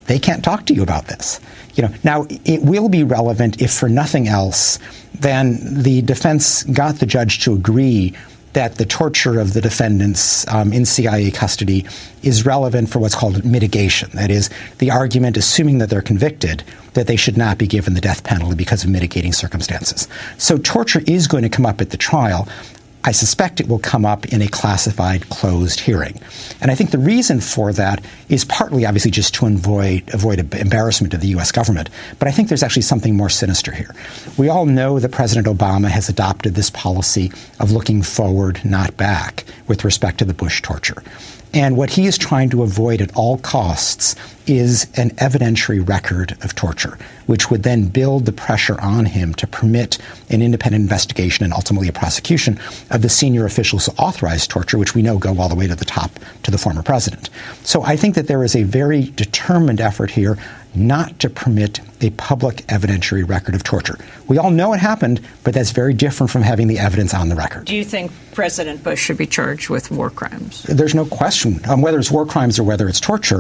they can't talk to you about this. Now, it will be relevant if for nothing else, then the defense got the judge to agree that the torture of the defendants in CIA custody is relevant for what's called mitigation. That is, the argument, assuming that they're convicted, that they should not be given the death penalty because of mitigating circumstances. So torture is going to come up at the trial. I suspect it will come up in a classified, closed hearing. And I think the reason for that is partly, obviously, just to avoid embarrassment of the U.S. government. But I think there's actually something more sinister here. We all know that President Obama has adopted this policy of looking forward, not back, with respect to the Bush torture. And what he is trying to avoid at all costs is an evidentiary record of torture, which would then build the pressure on him to permit an independent investigation and ultimately a prosecution of the senior officials who authorized torture, which we know go all the way to the top, to the former president. So I think that there is a very determined effort here not to permit a public evidentiary record of torture. We all know it happened, but that's very different from having the evidence on the record. Do you think President Bush should be charged with war crimes? There's no question. Whether it's war crimes or whether it's torture,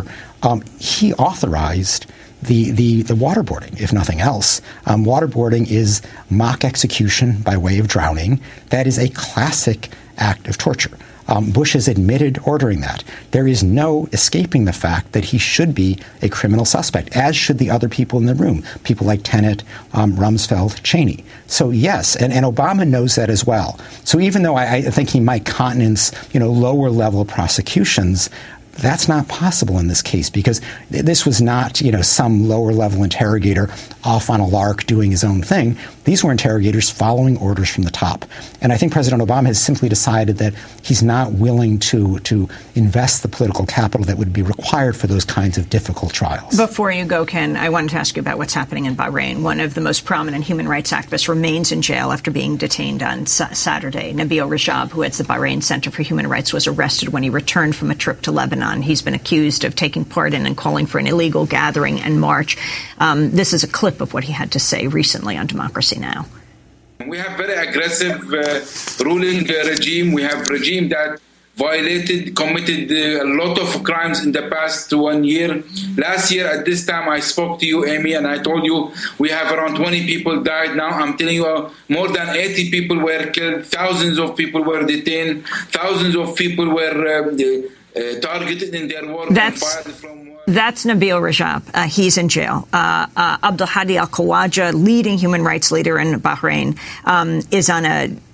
he authorized the waterboarding, if nothing else. Waterboarding is mock execution by way of drowning. That is a classic act of torture. Bush has admitted ordering that. There is no escaping the fact that he should be a criminal suspect, as should the other people in the room, people like Tenet, Rumsfeld, Cheney. So yes, and Obama knows that as well. So even though I think he might countenance, lower level prosecutions, that's not possible in this case because this was not, some lower-level interrogator off on a lark doing his own thing. These were interrogators following orders from the top. And I think President Obama has simply decided that he's not willing to invest the political capital that would be required for those kinds of difficult trials. Before you go, Ken, I wanted to ask you about what's happening in Bahrain. One of the most prominent human rights activists remains in jail after being detained on Saturday. Nabil Rajab, who heads the Bahrain Center for Human Rights, was arrested when he returned from a trip to Lebanon. He's been accused of taking part in and calling for an illegal gathering and march. This is a clip of what he had to say recently on Democracy Now! We have very aggressive ruling regime. We have regime that committed a lot of crimes in the past 1 year. Last year at this time I spoke to you, Amy, and I told you we have around 20 people died. Now I'm telling you more than 80 people were killed, thousands of people were detained, thousands of people were targeted in their work. That's Nabil Rajab. He's in jail. Abdul Hadi al-Khawaja, leading human rights leader in Bahrain, is on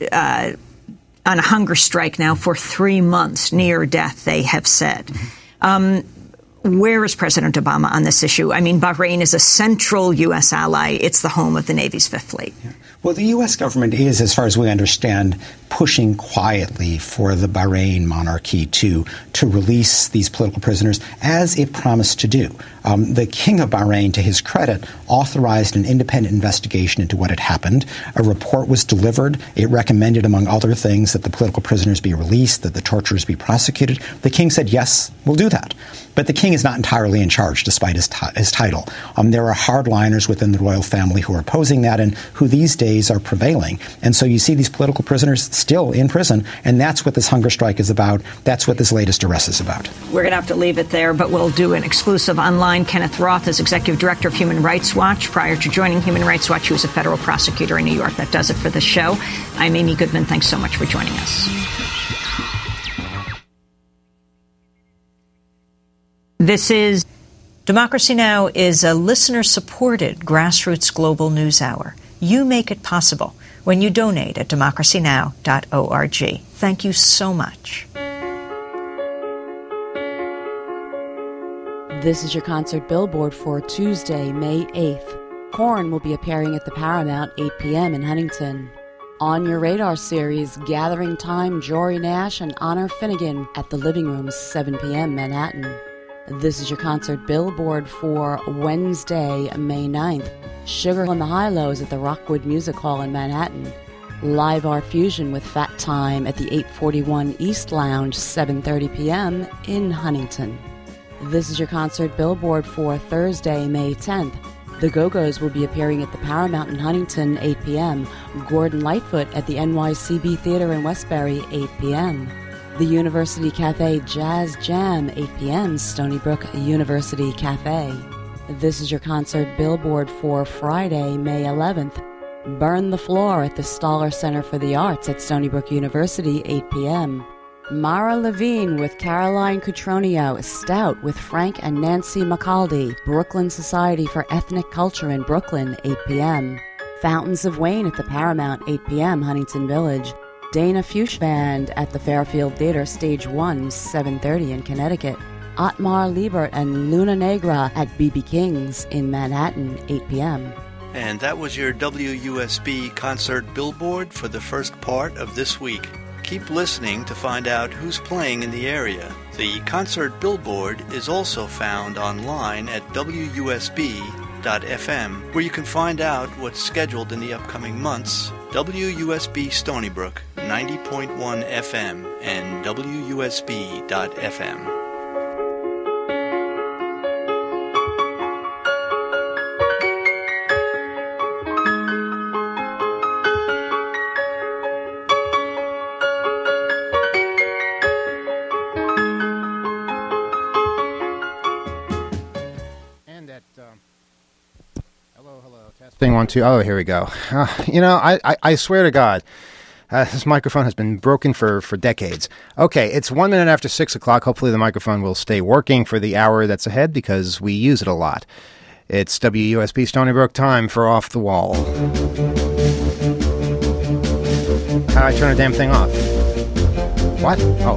a hunger strike now for 3 months, near death, they have said. Where is President Obama on this issue? I mean, Bahrain is a central U.S. ally. It's the home of the Navy's Fifth Fleet. Yeah. Well, the U.S. government is, as far as we understand, pushing quietly for the Bahrain monarchy to release these political prisoners, as it promised to do. The King of Bahrain, to his credit, authorized an independent investigation into what had happened. A report was delivered. It recommended, among other things, that the political prisoners be released, that the torturers be prosecuted. The King said, yes, we'll do that. But the King is not entirely in charge, despite his title. There are hardliners within the royal family who are opposing that and who these days are prevailing. And so you see these political prisoners still in prison, and that's what this hunger strike is about. That's what this latest arrest is about. We're going to have to leave it there, but we'll do an exclusive online. Kenneth Roth is Executive Director of Human Rights Watch. Prior to joining Human Rights Watch, he was a federal prosecutor in New York. That does it for the show. I'm Amy Goodman. Thanks so much for joining us. This is Democracy Now! Is a listener-supported grassroots global news hour. You make it possible when you donate at democracynow.org. Thank you so much. This is your concert billboard for Tuesday, May 8th. Korn will be appearing at the Paramount, 8 p.m. in Huntington. On Your Radar series, Gathering Time, Jory Nash and Honor Finnegan at the Living Room, 7 p.m. Manhattan. This is your concert billboard for Wednesday, May 9th. Sugar on the High Lows at the Rockwood Music Hall in Manhattan. Live Art Fusion with Fat Time at the 841 East Lounge, 7:30 p.m. in Huntington. This is your concert billboard for Thursday, May 10th. The Go-Go's will be appearing at the Paramount in Huntington, 8 p.m. Gordon Lightfoot at the NYCB Theater in Westbury, 8 p.m. The University Cafe Jazz Jam, 8 p.m., Stony Brook University Cafe. This is your concert billboard for Friday, May 11th. Burn the Floor at the Stoller Center for the Arts at Stony Brook University, 8 p.m. Mara Levine with Caroline Cutronio, Stout with Frank and Nancy McCaldy, Brooklyn Society for Ethnic Culture in Brooklyn, 8 p.m. Fountains of Wayne at the Paramount, 8 p.m., Huntington Village. Dana Fuchs Band at the Fairfield Theater, Stage 1, 7:30 in Connecticut. Otmar Liebert and Luna Negra at BB King's in Manhattan, 8 p.m. And that was your WUSB concert billboard for the first part of this week. Keep listening to find out who's playing in the area. The concert billboard is also found online at WUSB.FM, where you can find out what's scheduled in the upcoming months. WUSB Stony Brook, 90.1 FM, and WUSB.FM. Thing 1 2. Oh, here we go. I swear to God, this microphone has been broken for decades. Okay, it's 1 minute after 6 o'clock. Hopefully the microphone will stay working for the hour that's ahead because we use it a lot. It's WUSB Stony Brook, time for Off the Wall. How do I turn a damn thing off? What? Oh.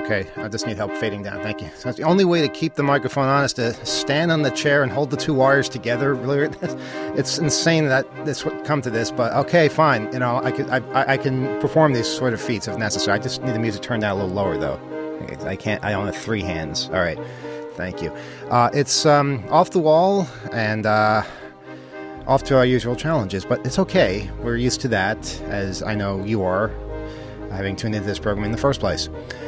Okay, I just need help fading down. Thank you. So that's the only way to keep the microphone on is to stand on the chair and hold the two wires together. Really, it's insane that this would come to this, but okay, fine. You know, I can perform these sort of feats if necessary. I just need the music turned down a little lower, though. I can't. I only have three hands. All right, thank you. It's off the wall and off to our usual challenges, but it's okay. We're used to that, as I know you are, having tuned into this program in the first place.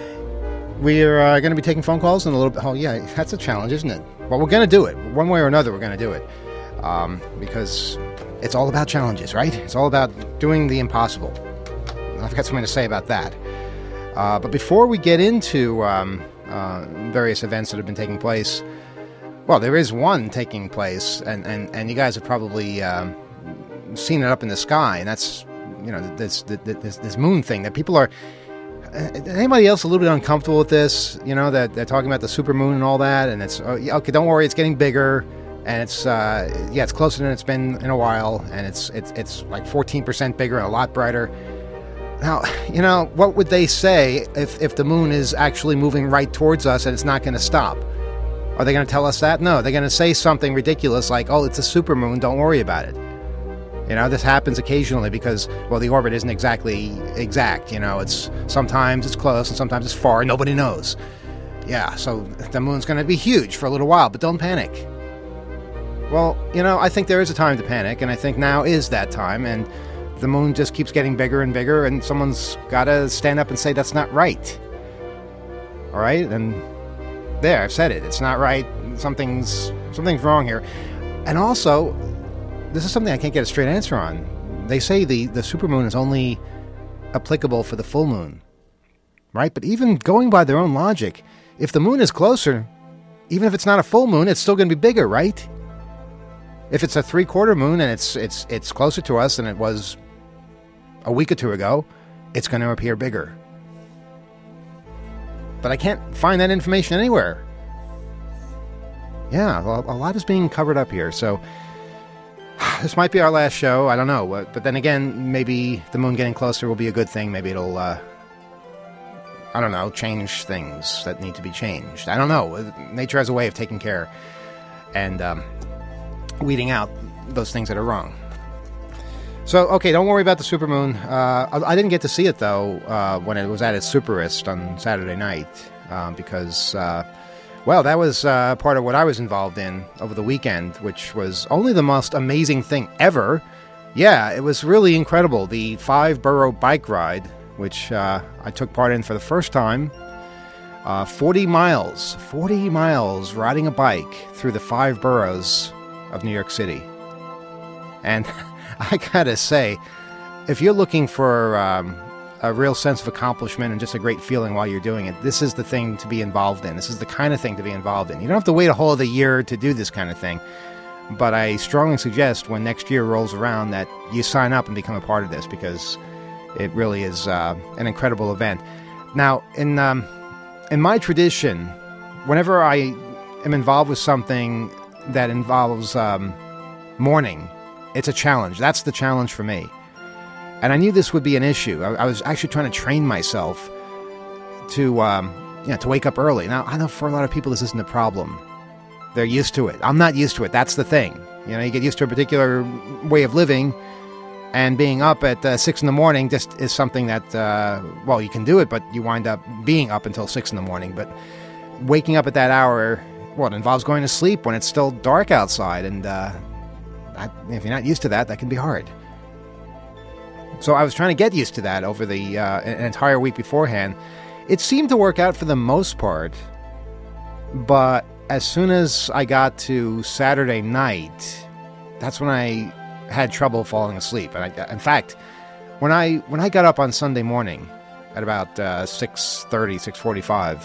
We're going to be taking phone calls in a little bit. Oh, yeah, that's a challenge, isn't it? Well, we're going to do it. One way or another, we're going to do it. Because it's all about challenges, right? It's all about doing the impossible. I've got something to say about that. But before we get into various events that have been taking place, well, there is one taking place, and you guys have probably seen it up in the sky, and that's, you know, this moon thing that people are... Anybody else a little bit uncomfortable with this? You know, that they're talking about the supermoon and all that, and it's okay. Don't worry, it's getting bigger, and it's it's closer than it's been in a while, and it's like 14% bigger and a lot brighter. Now, you know, what would they say if the moon is actually moving right towards us and it's not going to stop? Are they going to tell us that? No, they're going to say something ridiculous like, "Oh, it's a supermoon. Don't worry about it." You know, this happens occasionally because, well, the orbit isn't exactly exact. You know, it's sometimes it's close and sometimes it's far. Nobody knows. Yeah, so the moon's going to be huge for a little while, but don't panic. Well, you know, I think there is a time to panic, and I think now is that time, and the moon just keeps getting bigger and bigger, and someone's got to stand up and say that's not right. All right? And there, I've said it. It's not right. Something's wrong here. And also... this is something I can't get a straight answer on. They say the supermoon is only applicable for the full moon, right? But even going by their own logic, if the moon is closer, even if it's not a full moon, it's still going to be bigger, right? If it's a 3/4 moon and it's closer to us than it was a week or two ago, it's going to appear bigger. But I can't find that information anywhere. Yeah, well, a lot is being covered up here, so... this might be our last show. I don't know. But then again, maybe the moon getting closer will be a good thing. Maybe it'll, I don't know, change things that need to be changed. I don't know. Nature has a way of taking care and weeding out those things that are wrong. So, okay, don't worry about the supermoon. I didn't get to see it, though, when it was at its superest on Saturday night because... well, that was part of what I was involved in over the weekend, which was only the most amazing thing ever. Yeah, it was really incredible. The 5-borough bike ride, which I took part in for the first time. 40 miles riding a bike through the 5 boroughs of New York City. And I gotta say, if you're looking for... a real sense of accomplishment and just a great feeling while you're doing it, this is the thing to be involved in. This is the kind of thing to be involved in. You don't have to wait a whole other year to do this kind of thing, but I strongly suggest when next year rolls around that you sign up and become a part of this, because it really is an incredible event. Now, in my tradition, whenever I am involved with something that involves mourning, it's a challenge. That's the challenge for me. And I knew this would be an issue. I was actually trying to train myself to wake up early. Now, I know for a lot of people this isn't a problem. They're used to it. I'm not used to it. That's the thing. You know, you get used to a particular way of living, and being up at 6 in the morning just is something that, you can do it, but you wind up being up until 6 in the morning. But waking up at that hour, it involves going to sleep when it's still dark outside. And if you're not used to that, that can be hard. So I was trying to get used to that over the an entire week beforehand. It seemed to work out for the most part, but as soon as I got to Saturday night, that's when I had trouble falling asleep. And in fact, when I got up on Sunday morning at about 6:30, 6:45,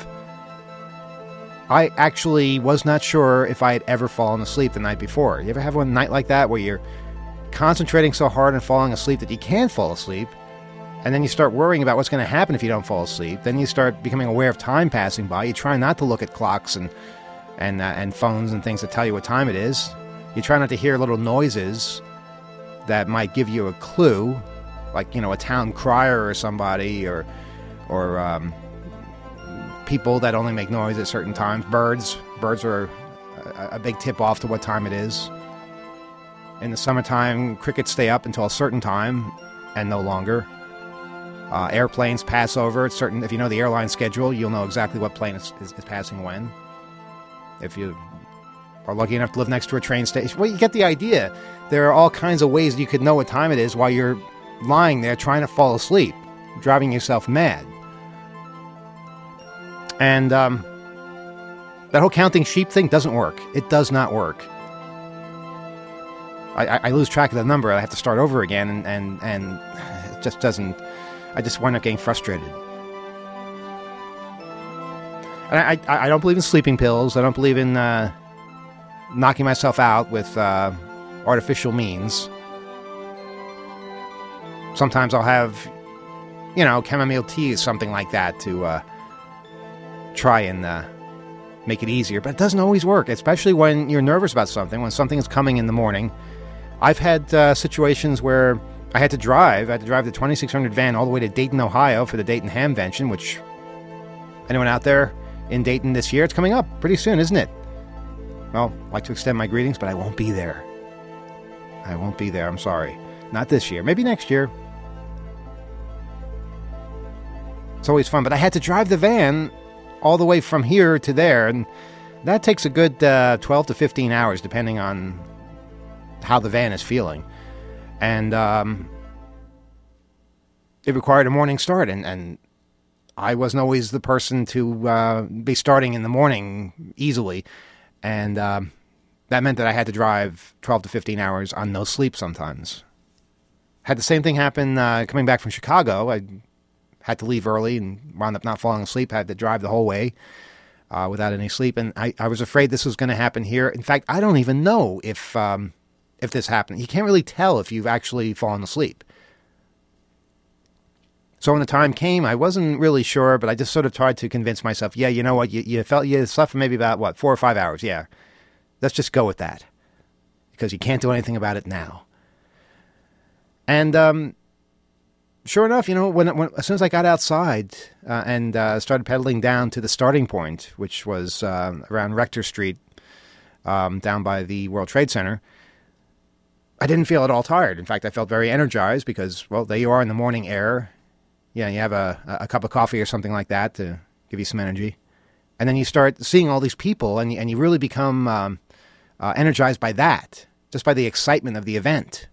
I actually was not sure if I had ever fallen asleep the night before. You ever have one night like that where you're concentrating so hard on falling asleep that you can't fall asleep, and then you start worrying about what's going to happen if you don't fall asleep? Then you start becoming aware of time passing by. You try not to look at clocks and phones and things that tell you what time it is. You try not to hear little noises that might give you a clue, like, you know, a town crier or somebody, or people that only make noise at certain times. Birds are a big tip-off to what time it is. In the summertime, crickets stay up until a certain time and no longer. Airplanes pass over at certain. If you know the airline schedule, you'll know exactly what plane is passing when. If you are lucky enough to live next to a train station, well, you get the idea. There are all kinds of ways you could know what time it is while you're lying there trying to fall asleep, driving yourself mad. And that whole counting sheep thing doesn't work. It does not work. I lose track of the number. I have to start over again, and it just doesn't. I just wind up getting frustrated. And I don't believe in sleeping pills. I don't believe in knocking myself out with artificial means. Sometimes I'll have, chamomile tea or something like that to try and make it easier. But it doesn't always work, especially when you're nervous about something, when something is coming in the morning. I've had situations where I had to drive the 2600 van all the way to Dayton, Ohio for the Dayton Hamvention, which, anyone out there in Dayton this year? It's coming up pretty soon, isn't it? Well, I'd like to extend my greetings, but I won't be there. I'm sorry. Not this year. Maybe next year. It's always fun, but I had to drive the van all the way from here to there, and that takes a good 12 to 15 hours, depending on how the van is feeling. And it required a morning start, and I wasn't always the person to be starting in the morning easily, and that meant that I had to drive 12 to 15 hours on no sleep sometimes. Had the same thing happen coming back from Chicago. I had to leave early and wound up not falling asleep, had to drive the whole way without any sleep, and I was afraid this was going to happen here. In fact, I don't even know if this happened. You can't really tell if you've actually fallen asleep. So when the time came, I wasn't really sure, but I just sort of tried to convince myself, yeah, you know what, you slept for maybe about, 4 or 5 hours, yeah. Let's just go with that, because you can't do anything about it now. And sure enough, when as soon as I got outside and started pedaling down to the starting point, which was around Rector Street, down by the World Trade Center, I didn't feel at all tired. In fact, I felt very energized because, well, there you are in the morning air. Yeah, you have a cup of coffee or something like that to give you some energy. And then you start seeing all these people, and you really become energized by that, just by the excitement of the event.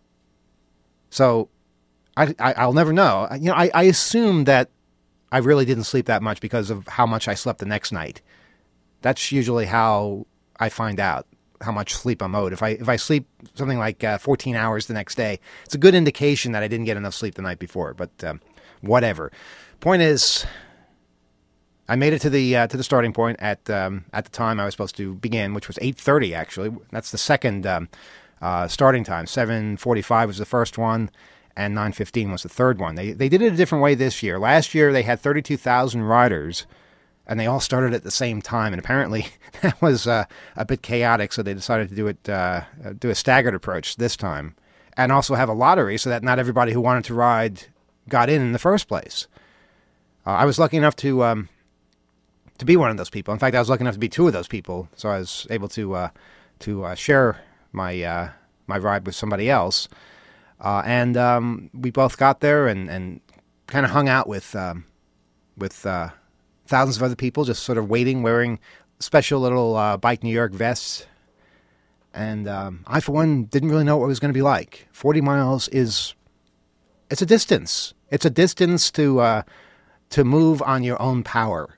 So I'll never know. I assume that I really didn't sleep that much because of how much I slept the next night. That's usually how I find out how much sleep I'm owed. If I sleep something like 14 hours the next day, it's a good indication that I didn't get enough sleep the night before. But whatever. Point is, I made it to the starting point at the time I was supposed to begin, which was 8:30 actually. That's the second starting time. 7:45 was the first one, and 9:15 was the third one. They did it a different way this year. Last year they had 32,000 riders, and they all started at the same time. And apparently that was a bit chaotic, so they decided to do a staggered approach this time, and also have a lottery so that not everybody who wanted to ride got in the first place. I was lucky enough to be one of those people. In fact, I was lucky enough to be two of those people, so I was able to share my ride with somebody else. And we both got there and kind of hung out with thousands of other people, just sort of waiting, wearing special little Bike New York vests. And I, for one, didn't really know what it was going to be like. 40 miles it's a distance. It's a distance to move on your own power.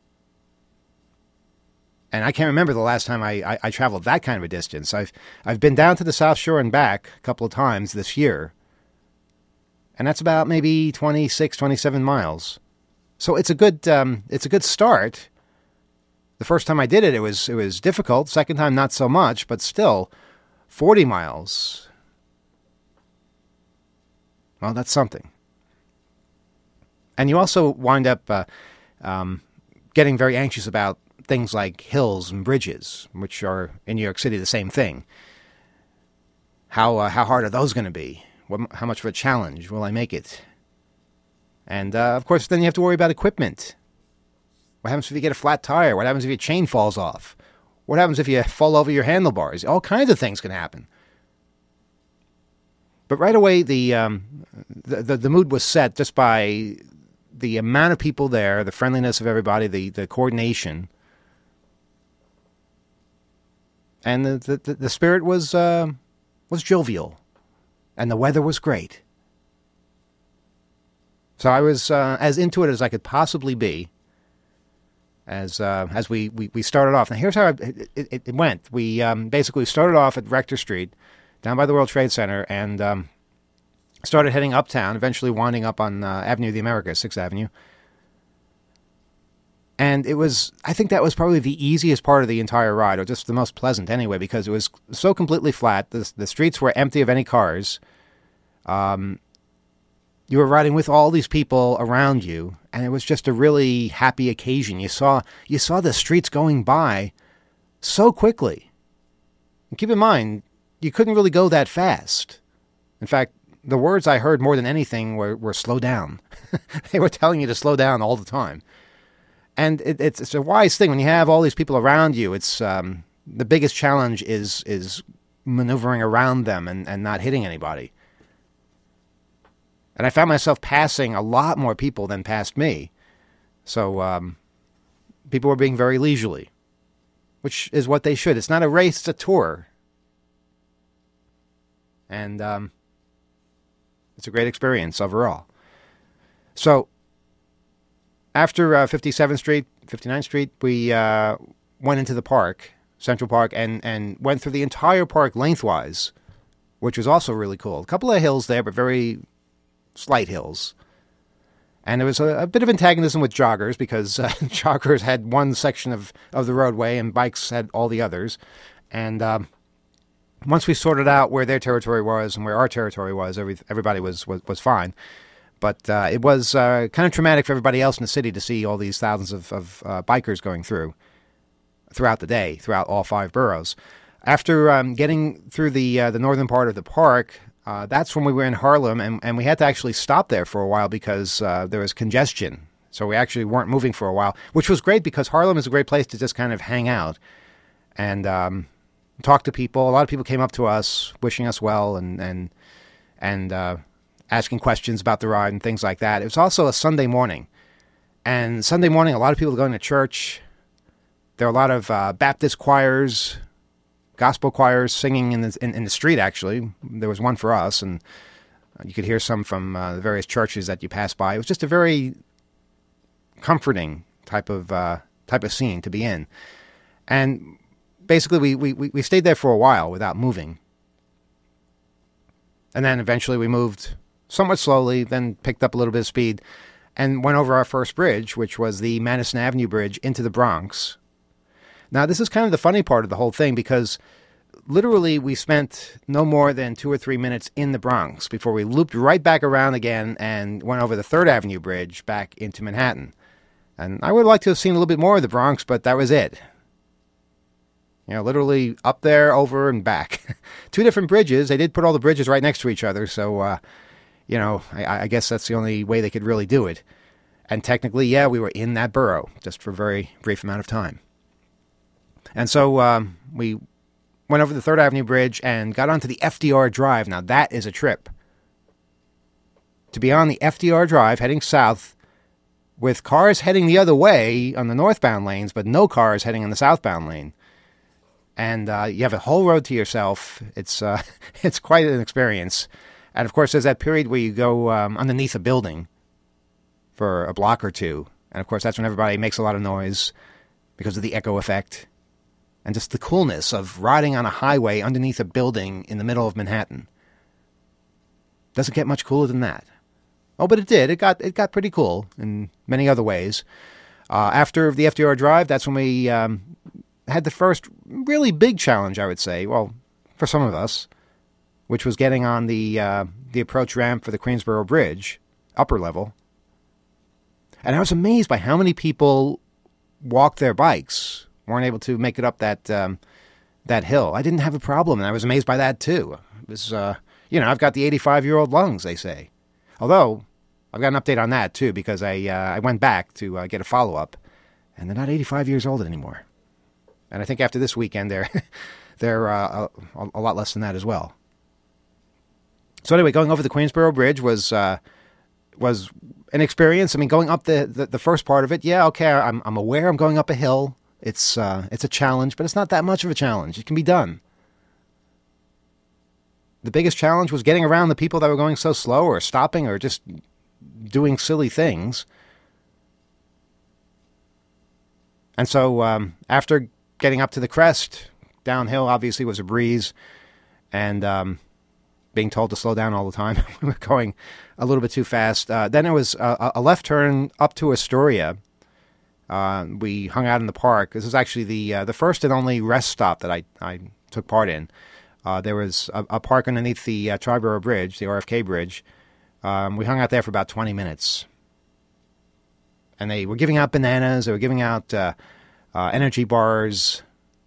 And I can't remember the last time I traveled that kind of a distance. I've been down to the South Shore and back a couple of times this year. And that's about maybe 26, 27 miles. So it's a good start. The first time I did it, it was difficult. Second time, not so much, but still, 40 miles. Well, that's something. And you also wind up getting very anxious about things like hills and bridges, which are in New York City the same thing. How hard are those going to be? How much of a challenge will I make it? And of course, then you have to worry about equipment. What happens if you get a flat tire? What happens if your chain falls off? What happens if you fall over your handlebars? All kinds of things can happen. But right away, the mood was set just by the amount of people there, the friendliness of everybody, the coordination, and the spirit was jovial, and the weather was great. So I was as into it as I could possibly be. As we started off. Now here's how it went. We basically started off at Rector Street, down by the World Trade Center, and started heading uptown, eventually winding up on Avenue of the Americas, 6th Avenue. And I think that was probably the easiest part of the entire ride, or just the most pleasant anyway, because it was so completely flat. The streets were empty of any cars. You were riding with all these people around you, and it was just a really happy occasion. You saw the streets going by so quickly. And keep in mind, you couldn't really go that fast. In fact, the words I heard more than anything were slow down. They were telling you to slow down all the time. And it's a wise thing when you have all these people around you. It's the biggest challenge is maneuvering around them and not hitting anybody. And I found myself passing a lot more people than passed me. So people were being very leisurely, which is what they should. It's not a race, it's a tour. And it's a great experience overall. So after 57th Street, 59th Street, we went into the park, Central Park, and went through the entire park lengthwise, which was also really cool. A couple of hills there, but very slight hills. And there was a bit of antagonism with joggers because joggers had one section of the roadway and bikes had all the others. And once we sorted out where their territory was and where our territory was, everybody was fine. But it was kind of traumatic for everybody else in the city to see all these thousands of bikers going throughout the day, throughout all 5 boroughs. After getting through the northern part of the park, that's when we were in Harlem, and we had to actually stop there for a while because there was congestion. So we actually weren't moving for a while, which was great because Harlem is a great place to just kind of hang out and talk to people. A lot of people came up to us, wishing us well and asking questions about the ride and things like that. It was also a Sunday morning. And Sunday morning, a lot of people were going to church. There were a lot of Baptist choirs, gospel choirs singing in the street, actually. There was one for us, and you could hear some from the various churches that you passed by. It was just a very comforting type of scene to be in. And basically, we stayed there for a while without moving. And then eventually we moved somewhat slowly, then picked up a little bit of speed, and went over our first bridge, which was the Madison Avenue Bridge into the Bronx. Now, this is kind of the funny part of the whole thing, because literally we spent no more than 2 or 3 minutes in the Bronx before we looped right back around again and went over the 3rd Avenue Bridge back into Manhattan. And I would like to have seen a little bit more of the Bronx, but that was it. You know, literally up there, over, and back. 2 different bridges. They did put all the bridges right next to each other, so, I guess that's the only way they could really do it. And technically, yeah, we were in that borough, just for a very brief amount of time. And so we went over the 3rd Avenue Bridge and got onto the FDR Drive. Now, that is a trip. To be on the FDR Drive, heading south, with cars heading the other way on the northbound lanes, but no cars heading in the southbound lane. And you have a whole road to yourself. It's quite an experience. And, of course, there's that period where you go underneath a building for a block or two. And, of course, that's when everybody makes a lot of noise because of the echo effect. And just the coolness of riding on a highway underneath a building in the middle of Manhattan. Doesn't get much cooler than that. Oh, but it did. It got pretty cool in many other ways. After the FDR Drive, that's when we had the first really big challenge, I would say, well, for some of us, which was getting on the approach ramp for the Queensboro Bridge, upper level. And I was amazed by how many people walked their bikes, weren't able to make it up that hill. I didn't have a problem, and I was amazed by that, too. It was, I've got the 85-year-old lungs, they say. Although, I've got an update on that, too, because I went back to get a follow-up, And they're not 85 years old anymore. And I think after this weekend, they're a lot less than that as well. So anyway, going over the Queensboro Bridge was an experience. I mean, going up the first part of it, yeah, okay, I'm aware I'm going up a hill. It's a challenge, but it's not that much of a challenge. It can be done. The biggest challenge was getting around the people that were going so slow or stopping or just doing silly things. And so after getting up to the crest, downhill obviously was a breeze, and being told to slow down all the time. We were going a little bit too fast. Then it was a left turn up to Astoria. We hung out in the park. This was actually the first and only rest stop that I took part in. There was a park underneath the Triborough Bridge, the RFK Bridge. We hung out there for about 20 minutes. And they were giving out bananas. They were giving out energy bars.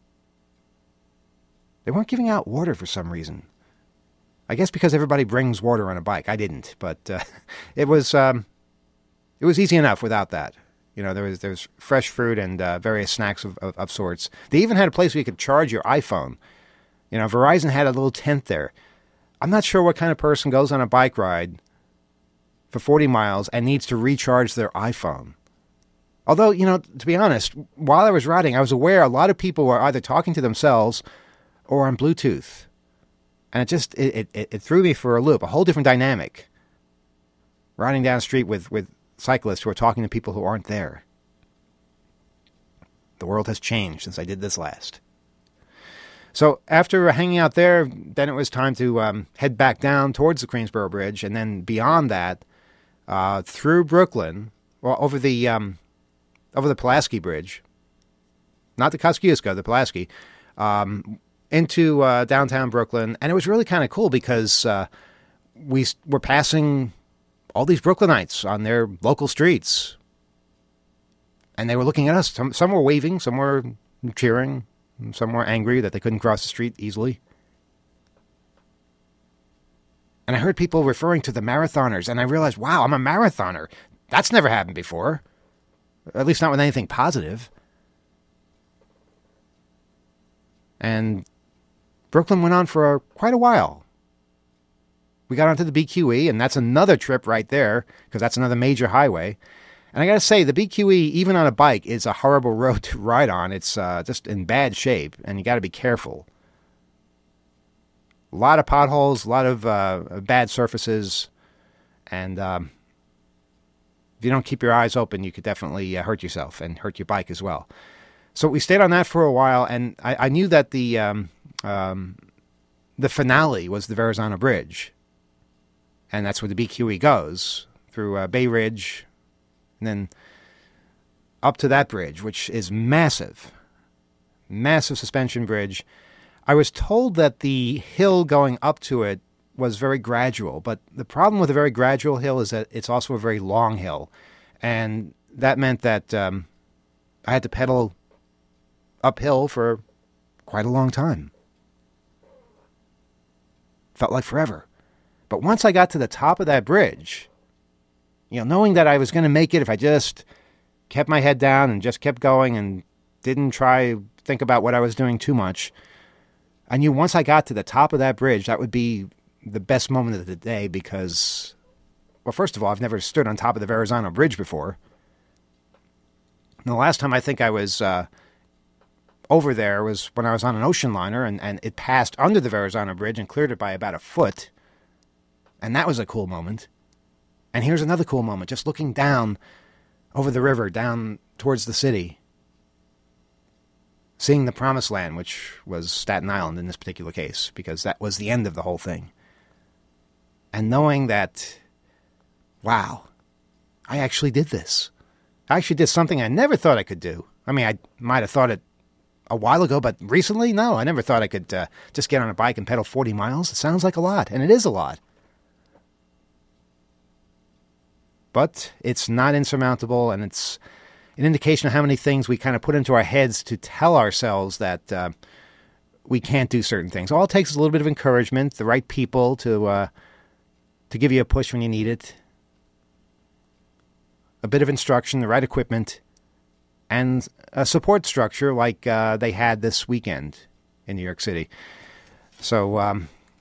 They weren't giving out water for some reason. I guess because everybody brings water on a bike. I didn't, but it was easy enough without that. You know, there was fresh fruit and various snacks of sorts. They even had a place where you could charge your iPhone. You know, Verizon had a little tent there. I'm not sure what kind of person goes on a bike ride for 40 miles and needs to recharge their iPhone. Although, you know, to be honest, while I was riding, I was aware a lot of people were either talking to themselves or on Bluetooth. And it just, it threw me for a loop, a whole different dynamic. Riding down the street with cyclists who are talking to people who aren't there. The world has changed since I did this last. So after hanging out there, then it was time to head back down towards the Queensboro Bridge, and then beyond that, through Brooklyn, well, over the Pulaski Bridge, not the Kosciuszko, the Pulaski, into downtown Brooklyn. And it was really kind of cool because we were passing all these Brooklynites on their local streets. And they were looking at us. Some were waving, some were cheering, some were angry that they couldn't cross the street easily. And I heard people referring to the marathoners, and I realized, wow, I'm a marathoner. That's never happened before. At least not with anything positive. And Brooklyn went on for quite a while. We got onto the BQE, and that's another trip right there, because that's another major highway. And I got to say, the BQE, even on a bike, is a horrible road to ride on. It's just in bad shape, and you got to be careful. A lot of potholes, a lot of bad surfaces, and if you don't keep your eyes open, you could definitely hurt yourself and hurt your bike as well. So we stayed on that for a while, and I knew that the finale was the Verrazano Bridge, and that's where the BQE goes, through Bay Ridge, and then up to that bridge, which is massive. Massive suspension bridge. I was told that the hill going up to it was very gradual, but the problem with a very gradual hill is that it's also a very long hill, and that meant that I had to pedal uphill for quite a long time. Felt like forever. But once I got to the top of that bridge, you know, knowing that I was going to make it if I just kept my head down and just kept going and didn't try to think about what I was doing too much, I knew once I got to the top of that bridge, that would be the best moment of the day because, well, first of all, I've never stood on top of the Verrazano Bridge before. And the last time I think I was over there was when I was on an ocean liner, and it passed under the Verrazano Bridge and cleared it by about a foot. And that was a cool moment. And here's another cool moment, just looking down over the river, down towards the city, seeing the promised land, which was Staten Island in this particular case, because that was the end of the whole thing. And knowing that, wow, I actually did this. I actually did something I never thought I could do. I mean, I might have thought it a while ago, but recently, no, I never thought I could just get on a bike and pedal 40 miles. It sounds like a lot, and it is a lot. But it's not insurmountable, and it's an indication of how many things we kind of put into our heads to tell ourselves that we can't do certain things. All it takes is a little bit of encouragement, the right people to give you a push when you need it, a bit of instruction, the right equipment, and a support structure like they had this weekend in New York City. So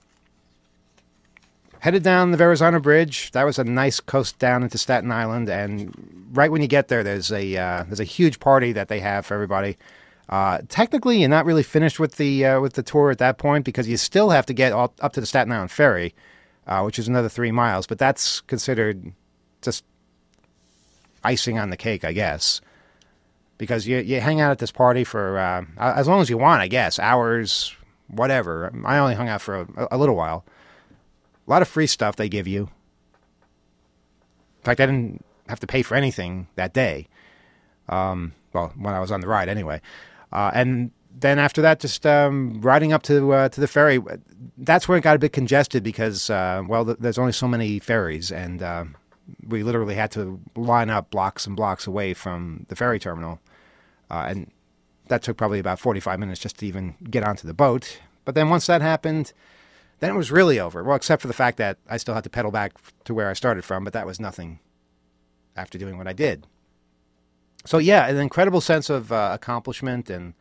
headed down the Verrazano Bridge. That was a nice coast down into Staten Island, and right when you get there, there's a huge party that they have for everybody. Technically, you're not really finished with the tour at that point because you still have to get up to the Staten Island Ferry, which is another 3 miles. But that's considered just icing on the cake, I guess, because you hang out at this party for as long as you want, I guess, hours, whatever. I only hung out for a little while. A lot of free stuff they give you. In fact, I didn't have to pay for anything that day. Well, when I was on the ride, anyway. And then after that, just riding up to the ferry. That's where it got a bit congested because, there's only so many ferries, and we literally had to line up blocks and blocks away from the ferry terminal. And that took probably about 45 minutes just to even get onto the boat. But then once that happened, then it was really over. Well, except for the fact that I still had to pedal back to where I started from, but that was nothing after doing what I did. So yeah, an incredible sense of accomplishment and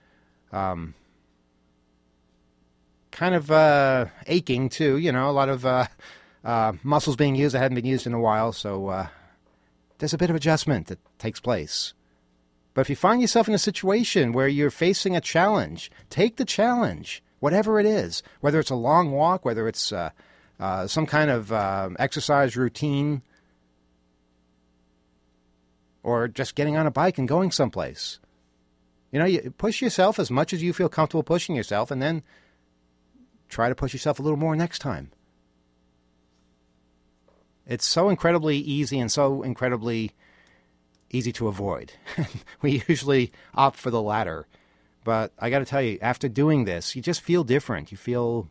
kind of aching too. You know, a lot of muscles being used that hadn't been used in a while. So there's a bit of adjustment that takes place. But if you find yourself in a situation where you're facing a challenge, take the challenge, whatever it is, whether it's a long walk, whether it's some kind of exercise routine, or just getting on a bike and going someplace. You know, you push yourself as much as you feel comfortable pushing yourself, and then try to push yourself a little more next time. It's so incredibly easy and so incredibly easy to avoid. We usually opt for the latter. But I got to tell you, after doing this, you just feel different. You feel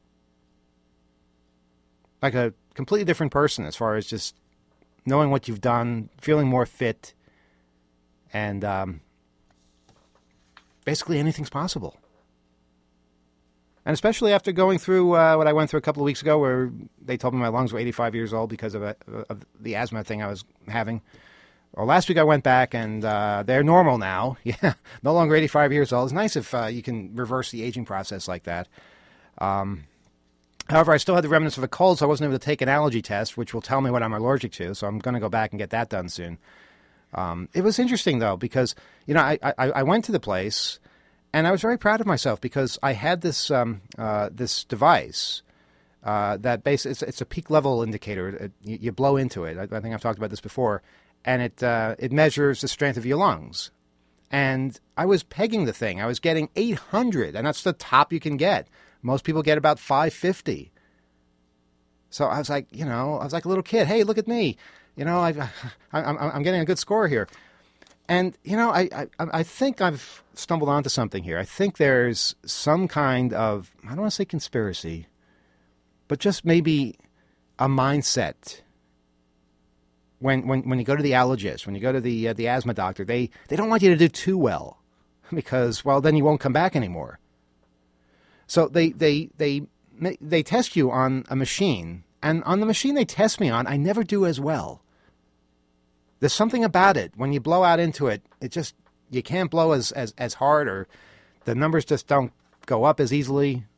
like a completely different person as far as just knowing what you've done, feeling more fit, and basically anything's possible. And especially after going through what I went through a couple of weeks ago where they told me my lungs were 85 years old because of the asthma thing I was having. Well, last week I went back, and they're normal now. Yeah, no longer 85 years old. It's nice if you can reverse the aging process like that. However, I still had the remnants of a cold, so I wasn't able to take an allergy test, which will tell me what I'm allergic to, so I'm going to go back and get that done soon. It was interesting, though, because, you know, I went to the place, and I was very proud of myself because I had this this device that basically, it's a peak level indicator. You blow into it. I think I've talked about this before. And it measures the strength of your lungs. And I was pegging the thing. I was getting 800, and that's the top you can get. Most people get about 550. So I was like, you know, I was like a little kid. Hey, look at me. You know, I'm getting a good score here. And, you know, I think I've stumbled onto something here. I think there's some kind of, I don't want to say conspiracy, but just maybe a mindset. When you go to the allergist, when you go to the asthma doctor, they don't want you to do too well because, well, then you won't come back anymore. So they test you on a machine, and on the machine they test me on, I never do as well. There's something about it. When you blow out into it, you can't blow as hard, or the numbers just don't go up as easily.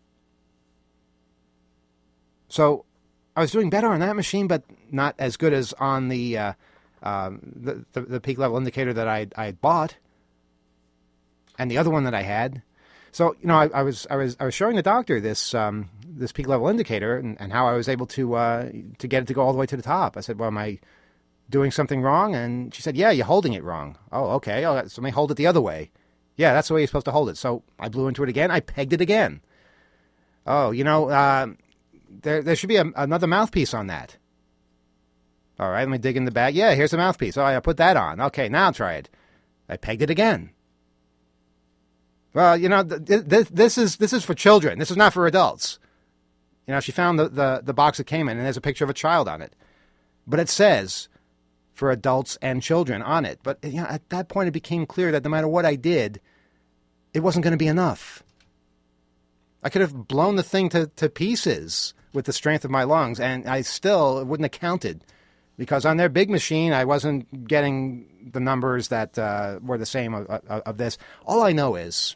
So I was doing better on that machine, but not as good as on the peak level indicator that I had bought, and the other one that I had. So, you know, I was showing the doctor this peak level indicator and how I was able to get it to go all the way to the top. I said, "Well, am I doing something wrong?" And she said, "Yeah, you're holding it wrong." "Oh, okay. So let me hold it the other way." "Yeah, that's the way you're supposed to hold it." So I blew into it again. I pegged it again. "Oh, you know, there should be another mouthpiece on that." "All right, let me dig in the bag." "Yeah, here's the mouthpiece." "Oh, I put that on." "Okay, now try it." I pegged it again. "Well, you know, this is for children. This is not for adults." You know, she found the box it came in, and there's a picture of a child on it. But it says for adults and children on it. But, you know, at that point it became clear that no matter what I did, it wasn't going to be enough. I could have blown the thing to pieces with the strength of my lungs, and it wouldn't have counted. Because on their big machine, I wasn't getting the numbers that were the same of this. All I know is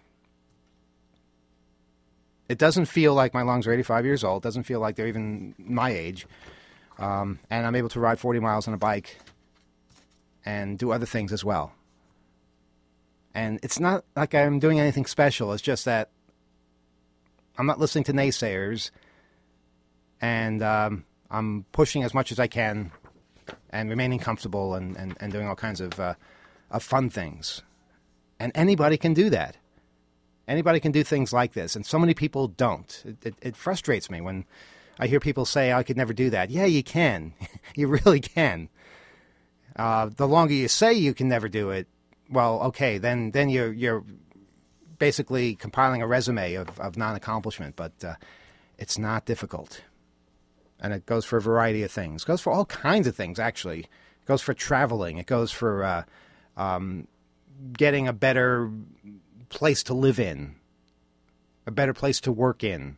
it doesn't feel like my lungs are 85 years old. It doesn't feel like they're even my age. And I'm able to ride 40 miles on a bike and do other things as well. And it's not like I'm doing anything special. It's just that I'm not listening to naysayers. And I'm pushing as much as I can and remaining comfortable and doing all kinds of fun things. And anybody can do that. Anybody can do things like this. And so many people don't. It frustrates me when I hear people say, I could never do that. Yeah, you can. You really can. The longer you say you can never do it, well, okay, then you're basically compiling a resume of non-accomplishment. But it's not difficult. And it goes for a variety of things. It goes for all kinds of things, actually. It goes for traveling. It goes for getting a better place to live in, a better place to work in.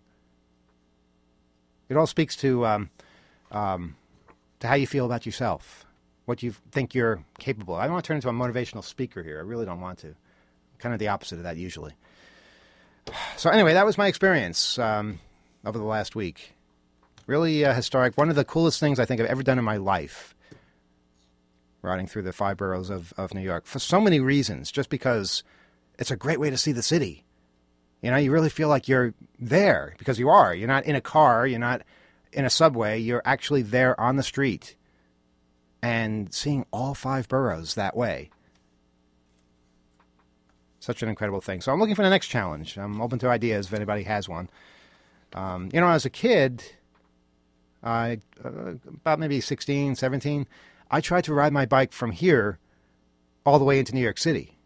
It all speaks to how you feel about yourself, what you think you're capable of. I don't want to turn into a motivational speaker here. I really don't want to. I'm kind of the opposite of that usually. So anyway, that was my experience over the last week. Really historic. One of the coolest things I think I've ever done in my life, riding through the 5 boroughs of New York, for so many reasons, just because it's a great way to see the city. You know, you really feel like you're there, because you are. You're not in a car, you're not in a subway, you're actually there on the street and seeing all 5 boroughs that way. Such an incredible thing. So I'm looking for the next challenge. I'm open to ideas if anybody has one. As a kid, about maybe 16, 17, I tried to ride my bike from here all the way into New York City.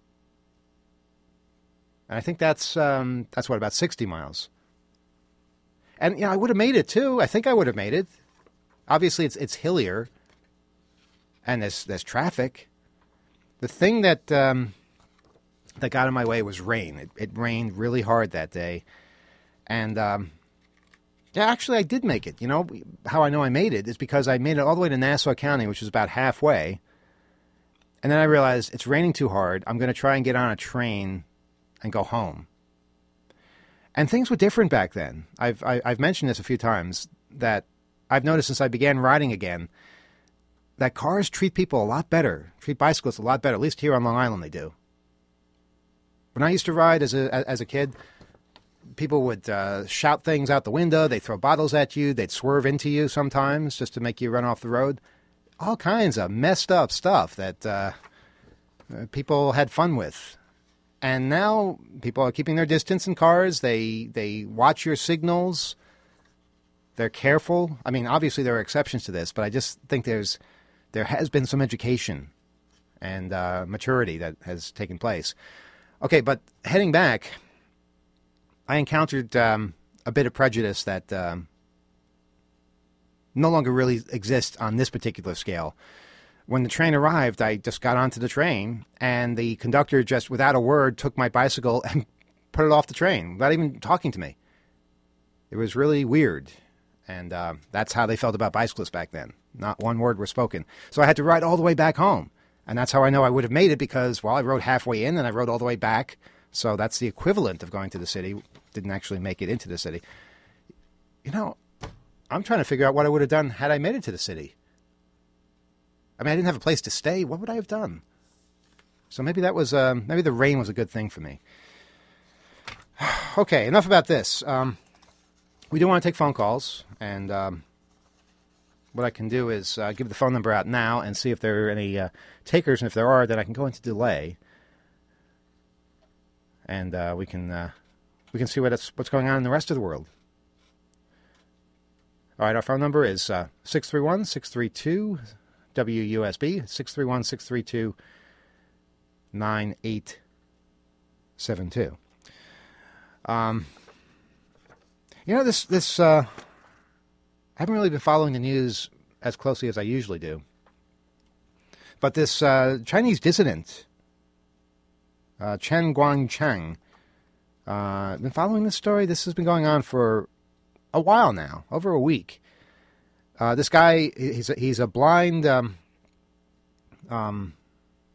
And I think that's what, about 60 miles. And, I would have made it, too. I think I would have made it. Obviously, it's hillier, and there's traffic. The thing that got in my way was rain. It rained really hard that day. And, actually, I did make it. You know, how I know I made it is because I made it all the way to Nassau County, which is about halfway. And then I realized it's raining too hard. I'm going to try and get on a train and go home. And things were different back then. I've mentioned this a few times, that I've noticed since I began riding again, that cars treat people a lot better, treat bicyclists a lot better. At least here on Long Island they do. When I used to ride as a kid, people would shout things out the window. They'd throw bottles at you. They'd swerve into you sometimes just to make you run off the road. All kinds of messed up stuff that people had fun with. And now people are keeping their distance in cars. They watch your signals. They're careful. I mean, obviously there are exceptions to this, but I just think there has been some education and maturity that has taken place. Okay, but heading back, I encountered a bit of prejudice that no longer really exists on this particular scale. When the train arrived, I just got onto the train, and the conductor just, without a word, took my bicycle and put it off the train without even talking to me. It was really weird, and that's how they felt about bicyclists back then. Not one word was spoken. So I had to ride all the way back home, and that's how I know I would have made it, because, I rode halfway in, and I rode all the way back, so that's the equivalent of going to the city. Didn't actually make it into the city. I'm trying to figure out what I would have done had I made it to the city. I mean, I didn't have a place to stay. What would I have done? So maybe that was, maybe the rain was a good thing for me. Okay, enough about this. We do want to take phone calls, and what I can do is give the phone number out now and see if there are any takers, and if there are, then I can go into delay, and we can see what's going on in the rest of the world. All right, our phone number is 631-632 WUSB, 631-632-9872. This I haven't really been following the news as closely as I usually do. But this Chinese dissident, Chen Guangcheng, been following this story. This has been going on for a while now, over a week. This guy, he's a blind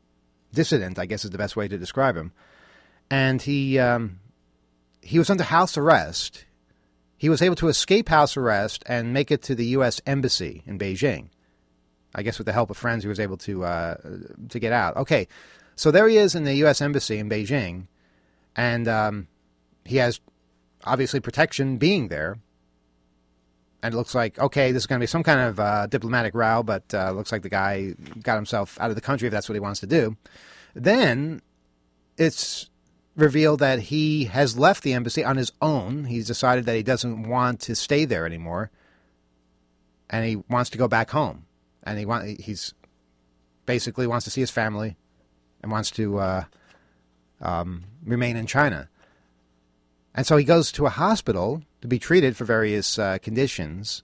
dissident, I guess is the best way to describe him. And he was under house arrest. He was able to escape house arrest and make it to the U.S. Embassy in Beijing. I guess with the help of friends, he was able to get out. Okay, so there he is in the U.S. Embassy in Beijing, and he has obviously protection being there. And it looks like, okay, this is going to be some kind of diplomatic row, but looks like the guy got himself out of the country if that's what he wants to do. Then it's revealed that he has left the embassy on his own. He's decided that he doesn't want to stay there anymore, and he wants to go back home. And he's basically wants to see his family and wants to remain in China. And so he goes to a hospital to be treated for various conditions.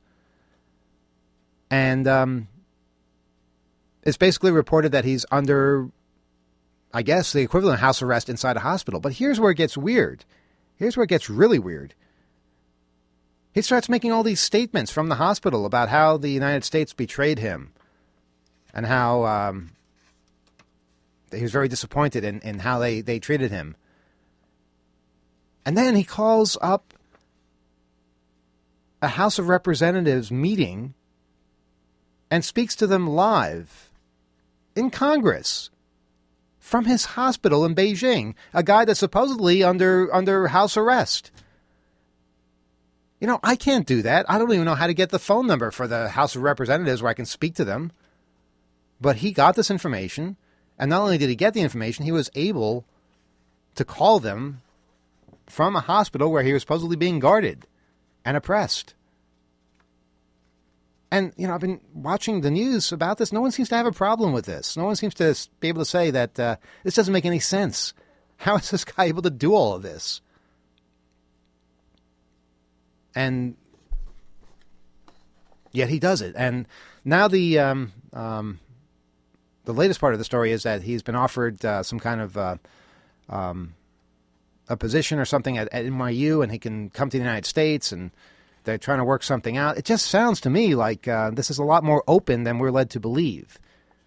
And it's basically reported that he's under, I guess, the equivalent of house arrest inside a hospital. But here's where it gets weird. Here's where it gets really weird. He starts making all these statements from the hospital about how the United States betrayed him and how he was very disappointed in how they treated him. And then he calls up a House of Representatives meeting and speaks to them live in Congress from his hospital in Beijing, a guy that's supposedly under house arrest. You know, I can't do that. I don't even know how to get the phone number for the House of Representatives where I can speak to them. But he got this information, and not only did he get the information, he was able to call them from a hospital where he was supposedly being guarded and oppressed. And, you know, I've been watching the news about this. No one seems to have a problem with this. No one seems to be able to say that this doesn't make any sense. How is this guy able to do all of this? And yet he does it. And now the latest part of the story is that he's been offered some kind of a position or something at NYU, and he can come to the United States, and they're trying to work something out. It just sounds to me like this is a lot more open than we're led to believe.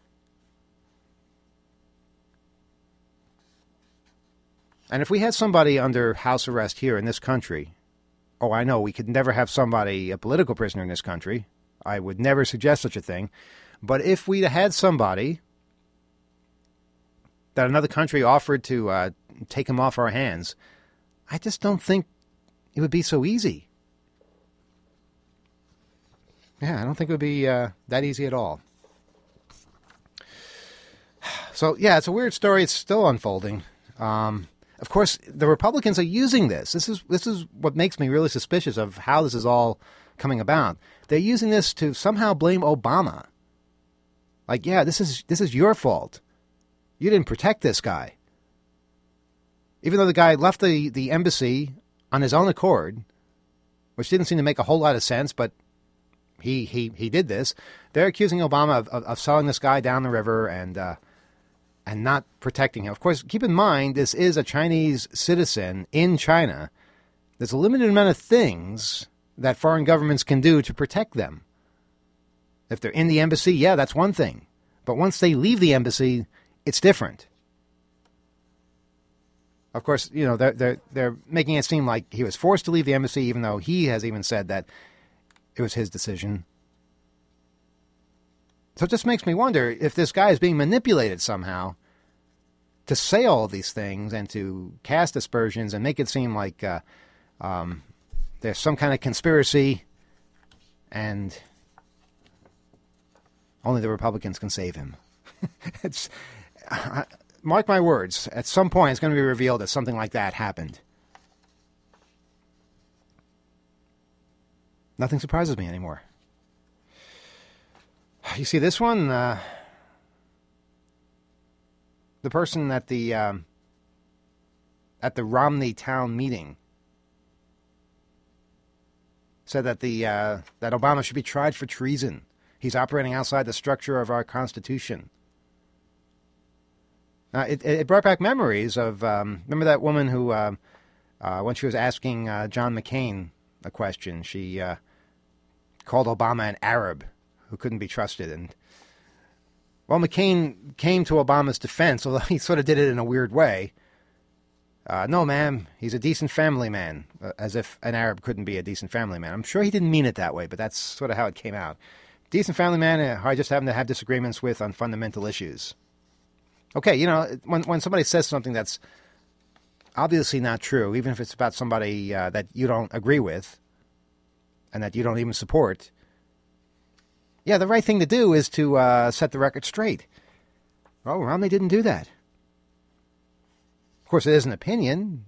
And if we had somebody under house arrest here in this country, oh, I know we could never have somebody, a political prisoner in this country. I would never suggest such a thing. But if we had somebody that another country offered to take him off our hands, I just don't think it would be so easy. Yeah, I don't think it would be that easy at all. So, yeah, it's a weird story. It's still unfolding. Of course, the Republicans are using this. This is what makes me really suspicious of how this is all coming about. They're using this to somehow blame Obama. Like, yeah, this is your fault. You didn't protect this guy. Even though the guy left the embassy on his own accord, which didn't seem to make a whole lot of sense, but he did this. They're accusing Obama of selling this guy down the river and not protecting him. Of course, keep in mind, this is a Chinese citizen in China. There's a limited amount of things that foreign governments can do to protect them. If they're in the embassy, yeah, that's one thing. But once they leave the embassy, it's different. Of course, you know, they're making it seem like he was forced to leave the embassy, even though he has even said that it was his decision. So it just makes me wonder if this guy is being manipulated somehow to say all of these things and to cast aspersions and make it seem like there's some kind of conspiracy and only the Republicans can save him. Mark my words, at some point it's going to be revealed that something like that happened. Nothing surprises me anymore. You see this one? The person at the Romney town meeting said that that Obama should be tried for treason. He's operating outside the structure of our Constitution. It brought back memories of, remember that woman who, when she was asking John McCain a question, she called Obama an Arab who couldn't be trusted. And Well, McCain came to Obama's defense, although he sort of did it in a weird way. No, ma'am, he's a decent family man, as if an Arab couldn't be a decent family man. I'm sure he didn't mean it that way, but that's sort of how it came out. Decent family man who I just happen to have disagreements with on fundamental issues. Okay, you know, when somebody says something that's obviously not true, even if it's about somebody that you don't agree with and that you don't even support, yeah, the right thing to do is to set the record straight. Well, Romney didn't do that. Of course, it is an opinion.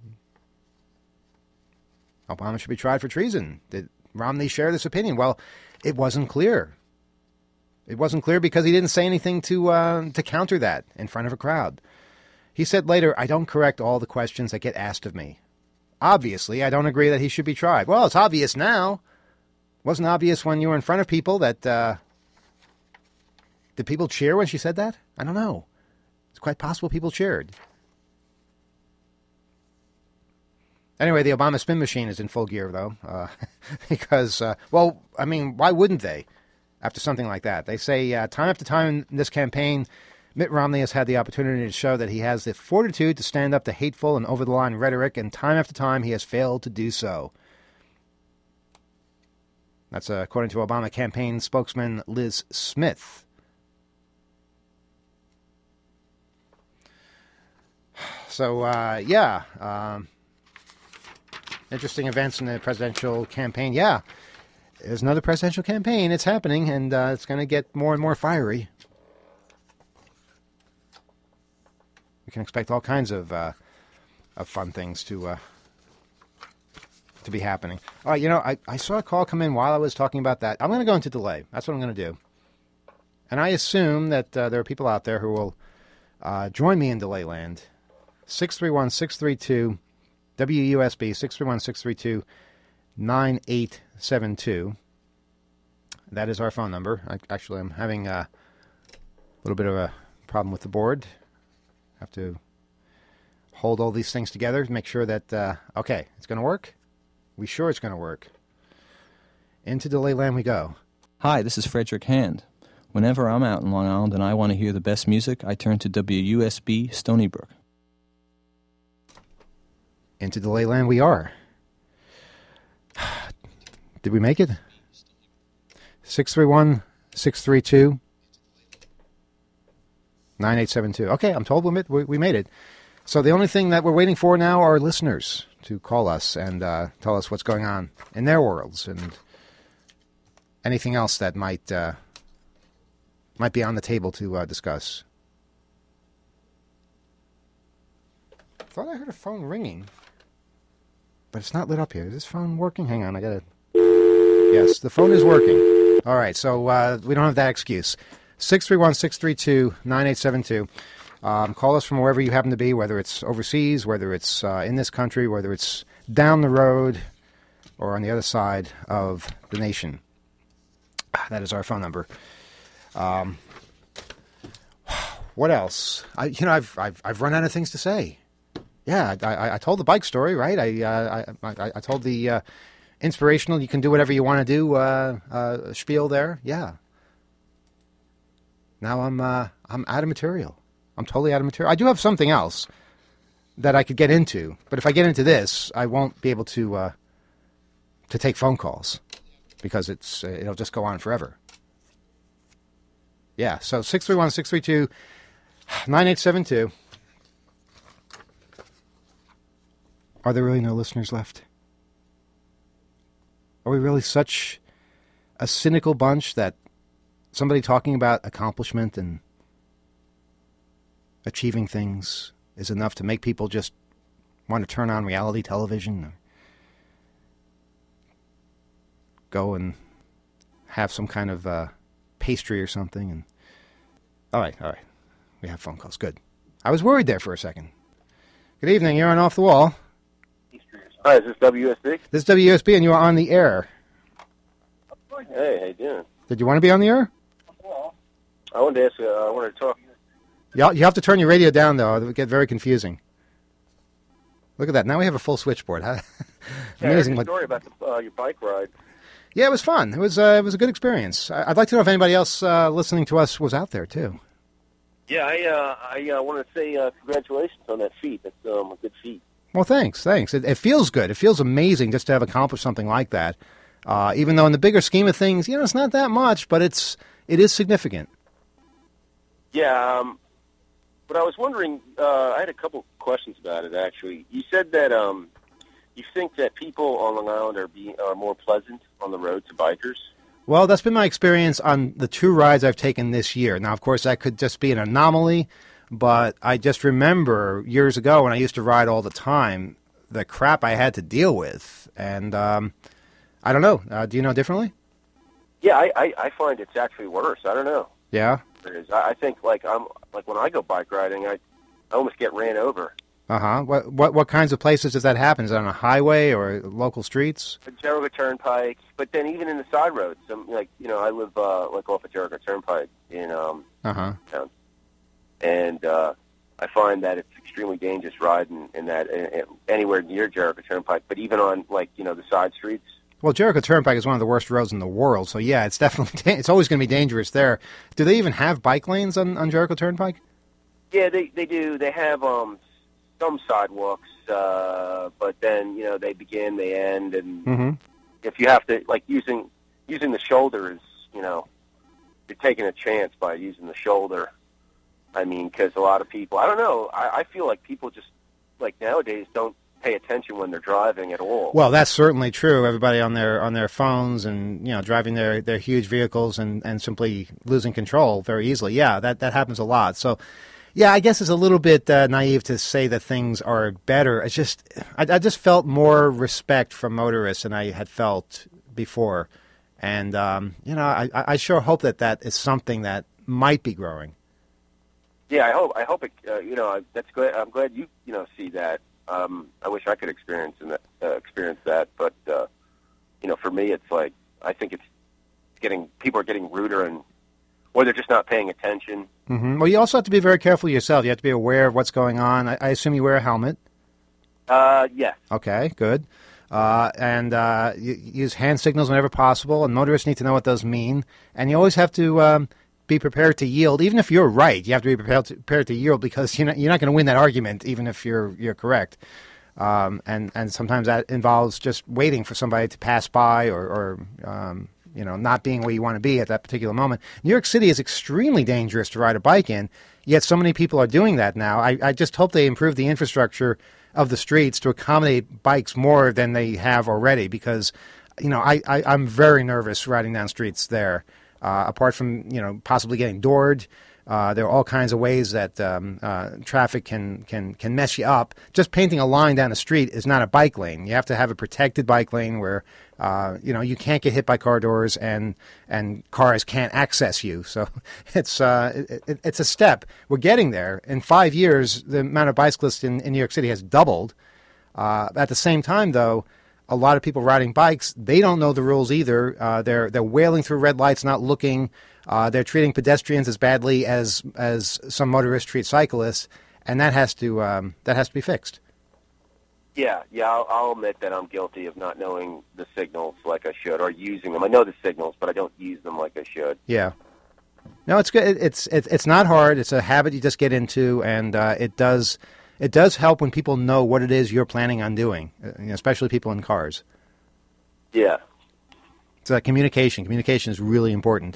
Obama should be tried for treason. Did Romney share this opinion? Well, it wasn't clear. It wasn't clear because he didn't say anything to counter that in front of a crowd. He said later, I don't correct all the questions that get asked of me. Obviously, I don't agree that he should be tried. Well, it's obvious now. It wasn't obvious when you were in front of people that... Did people cheer when she said that? I don't know. It's quite possible people cheered. Anyway, the Obama spin machine is in full gear, though, because, well, I mean, why wouldn't they after something like that? They say time after time in this campaign, Mitt Romney has had the opportunity to show that he has the fortitude to stand up to hateful and over-the-line rhetoric, and time after time he has failed to do so. That's according to Obama campaign spokesman Liz Smith. So, interesting events in the presidential campaign. Yeah, there's another presidential campaign. It's happening, and it's going to get more and more fiery. We can expect all kinds of fun things to be happening. All right, you know, I saw a call come in while I was talking about that. I'm going to go into delay. That's what I'm going to do. And I assume that there are people out there who will join me in delay land. 631-632 WUSB 631-632-9872. That is our phone number. Actually, I'm having a little bit of a problem with the board. Have to hold all these things together to make sure that, okay, it's going to work. We sure it's going to work. Into delay land we go. Hi, this is Frederick Hand. Whenever I'm out in Long Island and I want to hear the best music, I turn to WUSB Stony Brook. Into delay land we are. Did we make it? 631-632-9872. Okay, I'm told we made it. So the only thing that we're waiting for now are listeners to call us and tell us what's going on in their worlds and anything else that might be on the table to discuss. I thought I heard a phone ringing, but it's not lit up here. Is this phone working? Hang on, I got to... Yes, the phone is working. All right, so we don't have that excuse. 631-632-9872. Call us from wherever you happen to be, whether it's overseas, whether it's in this country, whether it's down the road or on the other side of the nation. That is our phone number. What else? I've run out of things to say. Yeah, I told the bike story, right? I told the inspirational, you can do whatever you want to do spiel there. Yeah. Now I'm out of material. I'm totally out of material. I do have something else that I could get into, but if I get into this, I won't be able to take phone calls because it'll just go on forever. Yeah, so 631-632-9872. Are there really no listeners left? Are we really such a cynical bunch that somebody talking about accomplishment and achieving things is enough to make people just want to turn on reality television or go and have some kind of pastry or something? And all right. We have phone calls. Good. I was worried there for a second. Good evening. You're on Off the Wall. Hi, is this WSB? This is WSB, and you are on the air. Hey, how you doing? Did you want to be on the air? I wanted to ask you, I wanted to talk. You have to turn your radio down, though. It would get very confusing. Look at that. Now we have a full switchboard. Amazing. I heard your story about your bike ride. Yeah, it was fun. It was a good experience. I'd like to know if anybody else listening to us was out there, too. Yeah, I want to say congratulations on that feat. That's a good feat. Well, thanks. It feels good. It feels amazing just to have accomplished something like that. Even though in the bigger scheme of things, it's not that much, but it is significant. Yeah, but I was wondering, I had a couple questions about it, actually. You said that you think that people on Long Island are more pleasant on the road to bikers? Well, that's been my experience on the 2 rides I've taken this year. Now, of course, that could just be an anomaly, but I just remember years ago when I used to ride all the time, the crap I had to deal with. And I don't know. Do you know differently? Yeah, I find it's actually worse. I don't know. Yeah? I think when I go bike riding, I almost get ran over. Uh-huh. What kinds of places does that happen? Is it on a highway or local streets? The Jericho Turnpike, but then even in the side roads, I live off of Jericho Turnpike in town, and I find that it's extremely dangerous riding in that anywhere near Jericho Turnpike, but even on the side streets. Well, Jericho Turnpike is one of the worst roads in the world, so yeah, it's definitely it's always going to be dangerous there. Do they even have bike lanes on Jericho Turnpike? Yeah, they do. They have some sidewalks, but then they begin, they end, and if you have to using the shoulder is you're taking a chance by using the shoulder. I mean, because a lot of people, I don't know, I feel like people just nowadays don't pay attention when they're driving at all. Well, that's certainly true. Everybody on their phones and driving their huge vehicles and simply losing control very easily. Yeah, that happens a lot. So, yeah, I guess it's a little bit naive to say that things are better. It's just I just felt more respect from motorists than I had felt before, and I sure hope that is something that might be growing. Yeah, I hope it. That's good. I'm glad you see that. I wish I could experience that, but for me, it's like I think people are getting ruder, or they're just not paying attention. Mm-hmm. Well, you also have to be very careful yourself. You have to be aware of what's going on. I assume you wear a helmet. Yes. Okay, good. And you use hand signals whenever possible, and motorists need to know what those mean. And you always have to be prepared to yield, even if you're right. You have to be prepared to yield because you're not going to win that argument, even if you're correct. And sometimes that involves just waiting for somebody to pass by or not being where you want to be at that particular moment. New York City is extremely dangerous to ride a bike in, yet so many people are doing that now. I just hope they improve the infrastructure of the streets to accommodate bikes more than they have already because, I'm very nervous riding down streets there. Apart from, possibly getting doored, there are all kinds of ways that traffic can mess you up. Just painting a line down the street is not a bike lane. You have to have a protected bike lane where, you can't get hit by car doors and cars can't access you. So it's a step. We're getting there. In 5 years, the amount of bicyclists in New York City has doubled. At the same time, though, a lot of people riding bikes, they don't know the rules either. They're wailing through red lights, not looking. They're treating pedestrians as badly as some motorists treat cyclists, and that has to be fixed. Yeah. I'll admit that I'm guilty of not knowing the signals like I should, or using them. I know the signals, but I don't use them like I should. Yeah. No, it's good. It's not hard. It's a habit you just get into, and it does help when people know what it is you're planning on doing, especially people in cars. Yeah. So communication is really important.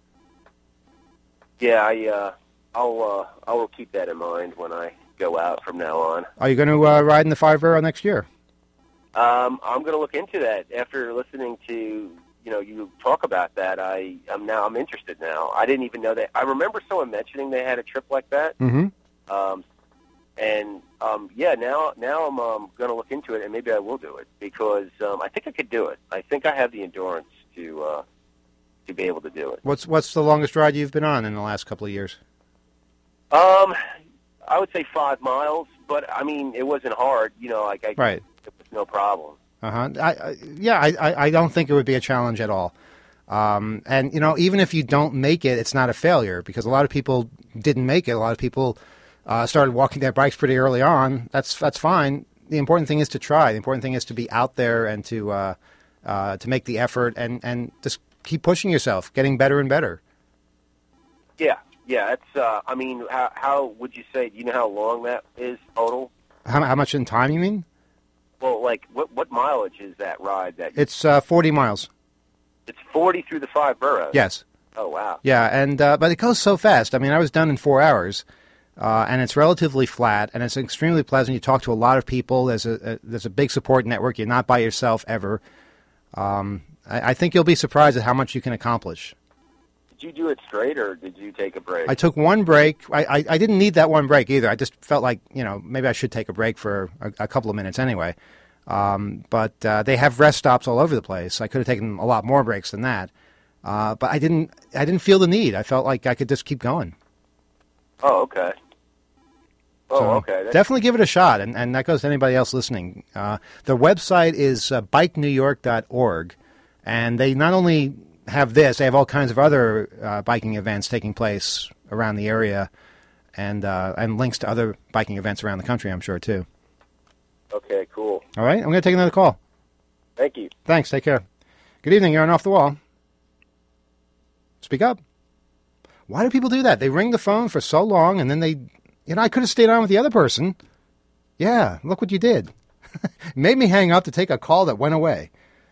Yeah, I will keep that in mind when I go out from now on. Are you going to ride in the 5-Borough next year? I'm going to look into that after listening to you talk about that. I'm interested now. I didn't even know that. I remember someone mentioning they had a trip like that. Mm-hmm. Now I'm going to look into it, and maybe I will do it because I think I could do it. I think I have the endurance to be able to do it. What's the longest ride you've been on in the last couple of years? I would say 5 miles, but I mean it wasn't hard. Right. It was no problem. I don't think it would be a challenge at all. And even if you don't make it, it's not a failure because a lot of people didn't make it. A lot of people started walking their bikes pretty early on. That's fine. The important thing is to try. The important thing is to be out there and to make the effort and just keep pushing yourself, getting better and better. Yeah, Yeah, it's. I mean, how would you say? Do you know how long that is total? How much in time, you mean? Well, like, what mileage is that ride? It's 40 miles. It's 40 through the 5 boroughs? Yes. Oh, wow. Yeah, and but it goes so fast. I mean, I was done in 4 hours, and it's relatively flat, and it's extremely pleasant. You talk to a lot of people. There's a big support network. You're not by yourself ever. I think you'll be surprised at how much you can accomplish. Did you do it straight, or did you take a break? I took one break. I didn't need that one break either. I just felt like, maybe I should take a break for a couple of minutes anyway. But they have rest stops all over the place. I could have taken a lot more breaks than that. But I didn't feel the need. I felt like I could just keep going. Oh, okay. Okay. Definitely give it a shot, and that goes to anybody else listening. The website is bikenewyork.org, and they not only have this, they have all kinds of other biking events taking place around the area, and links to other biking events around the country, I'm sure, too. Okay, cool. All right, I'm going to take another call. Thank you. Thanks, take care. Good evening, you're on Off the Wall. Speak up. Why do people do that? They ring the phone for so long, and then they... I could have stayed on with the other person. Yeah, look what you did. Made me hang up to take a call that went away.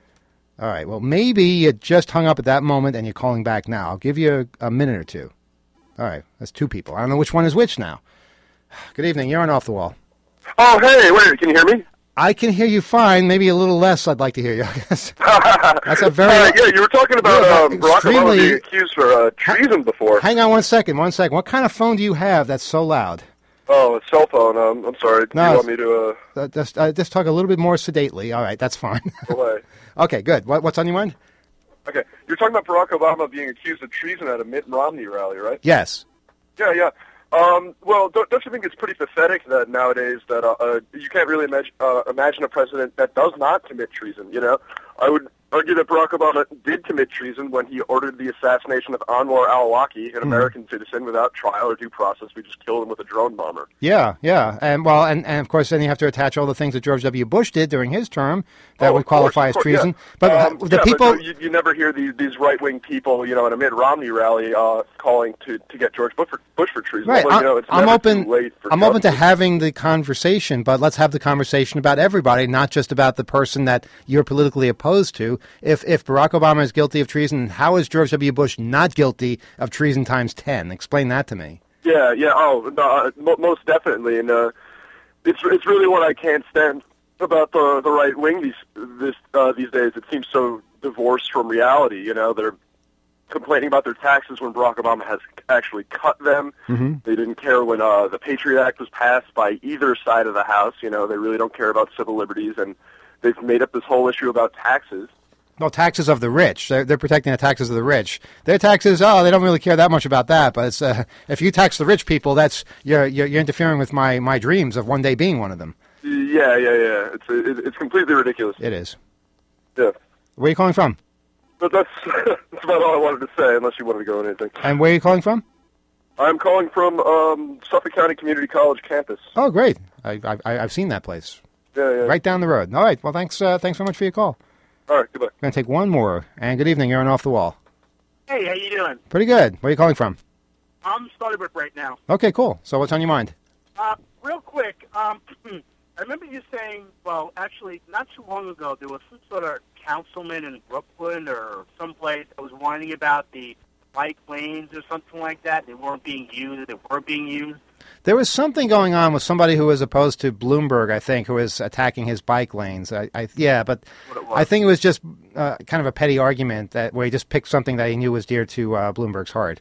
All right, well, maybe you just hung up at that moment and you're calling back now. I'll give you a minute or two. All right, that's 2 people. I don't know which one is which now. Good evening, you're on Off the Wall. Oh, hey, wait, can you hear me? I can hear you fine. Maybe a little less I'd like to hear you, I guess. That's a very... yeah, you were talking about Barack Obama being accused for treason before. Hang on one second. What kind of phone do you have that's so loud? Oh, a cell phone. I'm sorry. Do you want me to... Just talk a little bit more sedately. All right, that's fine. Okay, good. What's on your mind? Okay, you're talking about Barack Obama being accused of treason at a Mitt Romney rally, right? Yes. Yeah. Well, don't you think it's pretty pathetic that nowadays that you can't really imagine a president that does not commit treason, I would argue that Barack Obama did commit treason when he ordered the assassination of Anwar al-Awlaki, an American citizen, without trial or due process. We just killed him with a drone bomber. Yeah. And of course, then you have to attach all the things that George W. Bush did during his term that would qualify as treason. Yeah. But people... But you never hear these right-wing people, at a Mitt Romney rally calling to get George Bush for treason. Right. Although, it's I'm open. Too late for I'm open to having the conversation, but let's have the conversation about everybody, not just about the person that you're politically opposed to. If Barack Obama is guilty of treason, how is George W. Bush not guilty of treason times 10? Explain that to me. Yeah. Oh, no, most definitely, and it's really what I can't stand about the right wing these days. It seems so divorced from reality. They're complaining about their taxes when Barack Obama has actually cut them. Mm-hmm. They didn't care when the Patriot Act was passed by either side of the House. They really don't care about civil liberties, and they've made up this whole issue about taxes. Well, taxes of the rich. They're protecting the taxes of the rich. Their taxes, they don't really care that much about that. But it's, if you tax the rich people, that's you're interfering with my dreams of one day being one of them. Yeah. It's completely ridiculous. It is. Yeah. Where are you calling from? But that's about all I wanted to say, unless you wanted to go into anything. And where are you calling from? I'm calling from Suffolk County Community College campus. Oh, great. I've seen that place. Yeah. Right down the road. All right. Well, thanks so much for your call. All right, goodbye. I'm going to take one more. And good evening. You're on Off the Wall. Hey, how you doing? Pretty good. Where are you calling from? I'm Stony right now. Okay, cool. So what's on your mind? Real quick, I remember you saying, well, actually, not too long ago, there was some sort of councilman in Brooklyn or someplace that was whining about the bike lanes or something like that. They weren't being used. They were being used. There was something going on with somebody who was opposed to Bloomberg, I think, who was attacking his bike lanes. But I think it was just kind of a petty argument where he just picked something that he knew was dear to Bloomberg's heart.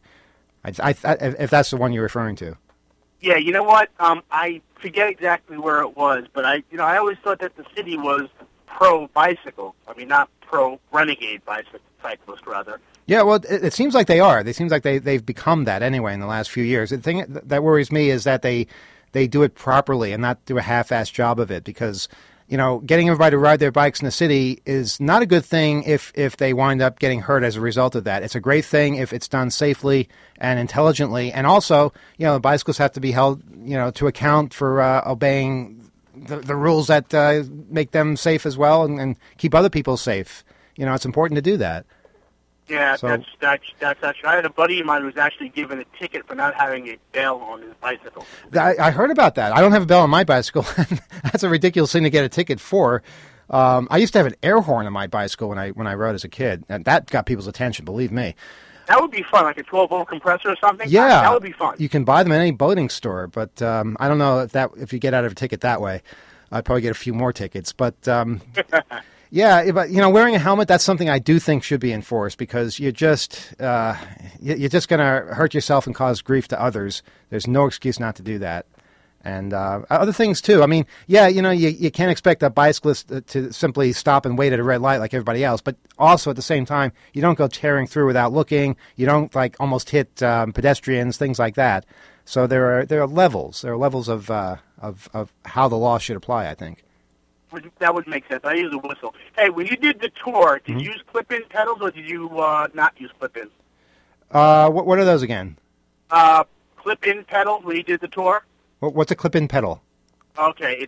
If that's the one you're referring to. Yeah, you know what? I forget exactly where it was, but I always thought that the city was pro-bicycle. I mean, not pro-renegade cyclist, rather. Yeah, well, it seems like they are. It seems like they've become that anyway in the last few years. The thing that worries me is that they do it properly and not do a half-assed job of it because, getting everybody to ride their bikes in the city is not a good thing if they wind up getting hurt as a result of that. It's a great thing if it's done safely and intelligently. And also, the bicycles have to be held, to account for obeying the rules that make them safe as well and keep other people safe. It's important to do that. Yeah, So- that's actually. I had a buddy of mine who was actually given a ticket for not having a bell on his bicycle. I heard about that. I don't have a bell on my bicycle. That's a ridiculous thing to get a ticket for. I used to have an air horn on my bicycle when I rode as a kid, and that got people's attention, believe me. That would be fun, like a 12-volt compressor or something. Yeah, that would be fun. You can buy them at any boating store, but I don't know if you get out of a ticket that way. I'd probably get a few more tickets, but yeah, but wearing a helmet, that's something I do think should be enforced, because you're just going to hurt yourself and cause grief to others. There's no excuse not to do that. And other things too. I mean, yeah, you can't expect a bicyclist to simply stop and wait at a red light like everybody else. But also at the same time, you don't go tearing through without looking. You don't almost hit pedestrians, things like that. So there are levels. There are levels of how the law should apply, I think. That would make sense. I use a whistle. Hey, when you did the tour, did you use clip-in pedals or did you not use clip-ins? What are those again? Clip-in pedals when you did the tour. What's a clip-in pedal? Okay,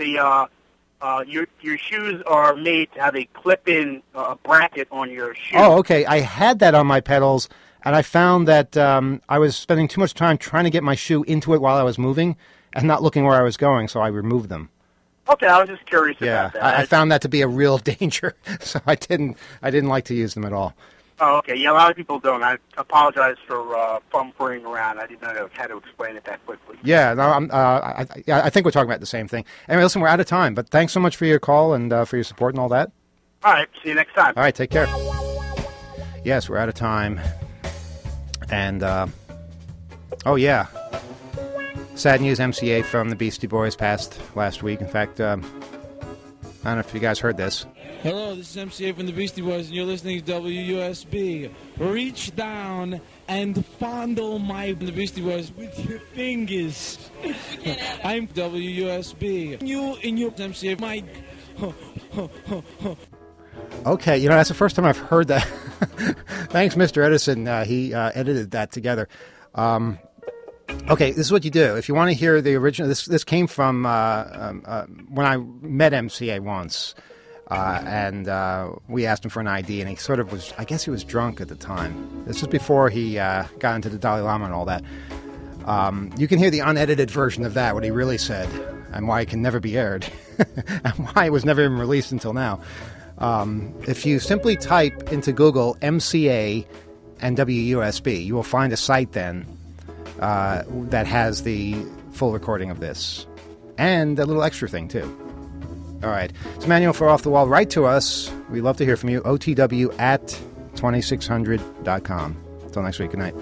your shoes are made to have a clip-in bracket on your shoe. Oh, okay. I had that on my pedals, and I found that I was spending too much time trying to get my shoe into it while I was moving and not looking where I was going, so I removed them. Okay, I was just curious about that. I found that to be a real danger, so I didn't like to use them at all. Oh, okay. Yeah, a lot of people don't. I apologize for fumbling around. I didn't know how to explain it that quickly. Yeah, no, I think we're talking about the same thing. Anyway, listen, we're out of time, but thanks so much for your call and for your support and all that. All right, see you next time. All right, take care. Yes, we're out of time. And, oh, yeah. Sad news, MC8 from the Beastie Boys passed last week. In fact, I don't know if you guys heard this. Hello, this is MC8 from the Beastie Boys, and you're listening to WUSB. Reach down and fondle the Beastie Boys with your fingers. I'm WUSB. You in your MC8 mic. Okay, that's the first time I've heard that. Thanks, Mr. Edison. He edited that together. Okay, this is what you do. If you want to hear the original, this came from when I met MCA once. And we asked him for an ID, and he sort of was, I guess he was drunk at the time. This was before he got into the Dalai Lama and all that. You can hear the unedited version of that, what he really said, and why it can never be aired, and why it was never even released until now. If you simply type into Google MCA and WUSB, you will find a site then that has the full recording of this, and a little extra thing, too. All right. It's Manuel for Off the Wall. Write to us. We'd love to hear from you. OTW@2600.com. Until next week. Good night.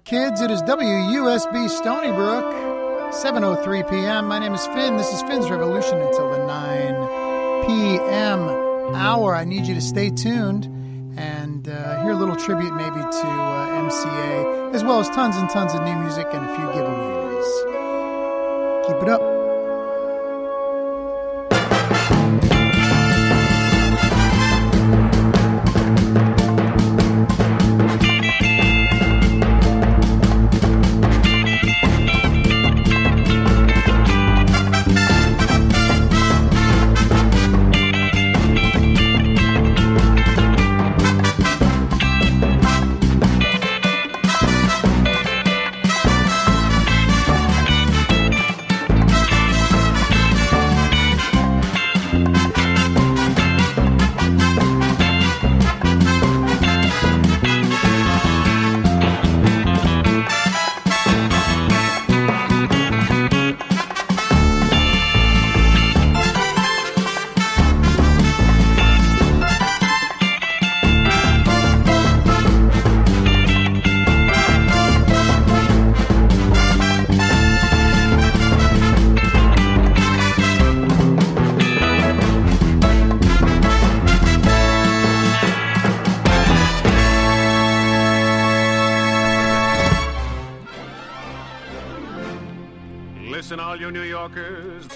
kids. It is WUSB Stony Brook, 7:03 p.m. My name is Finn. This is Finn's Revolution until the 9 p.m. hour. I need you to stay tuned and hear a little tribute maybe to MCA, as well as tons and tons of new music and a few giveaways. Keep it up. Listen, all you New Yorkers.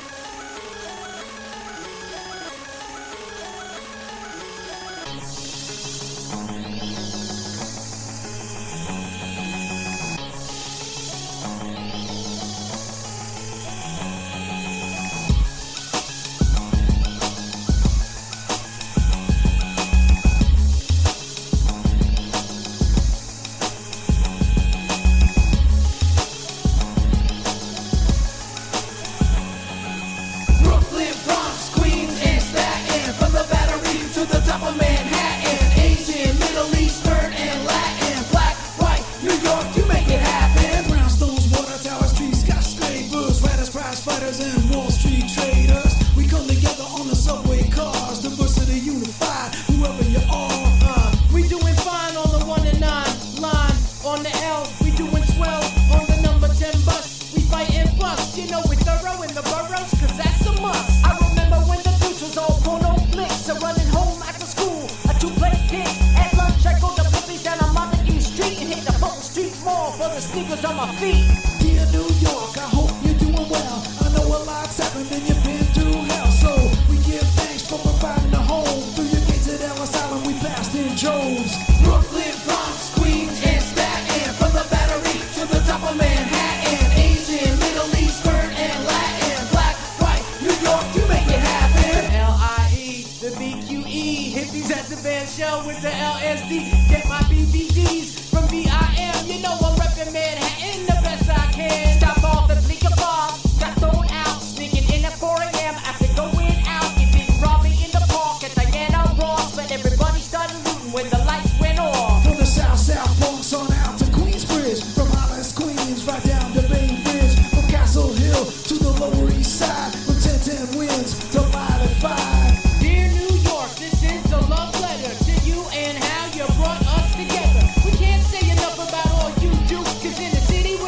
Together. We can't say enough about all you do, 'cause in the city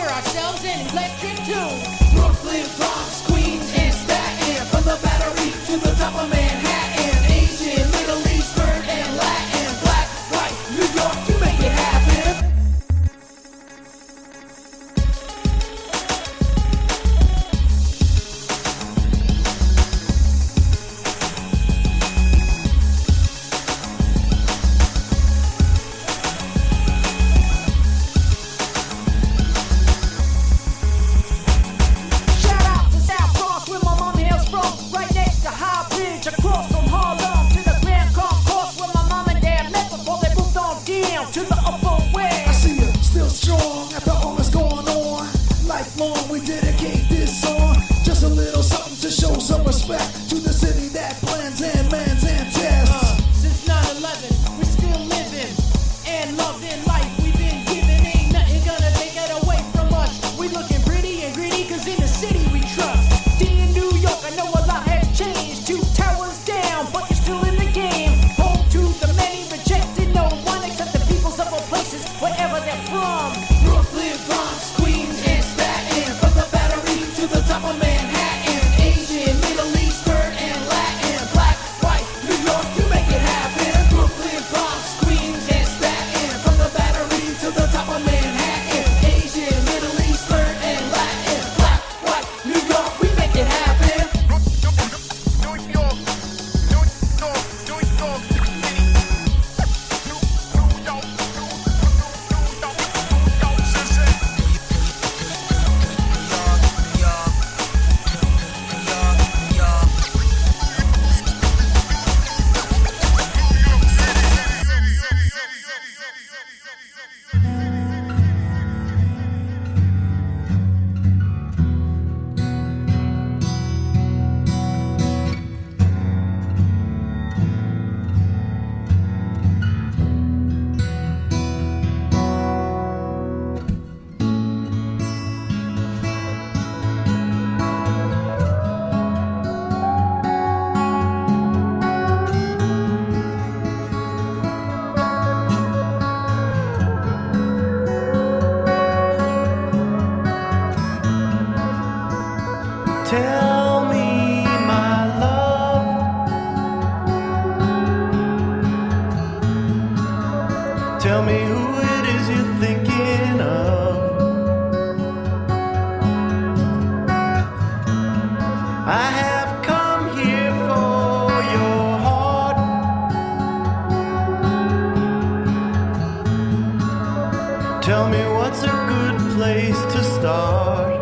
Tell me who it is you're thinking of. I have come here for your heart. Tell me what's a good place to start.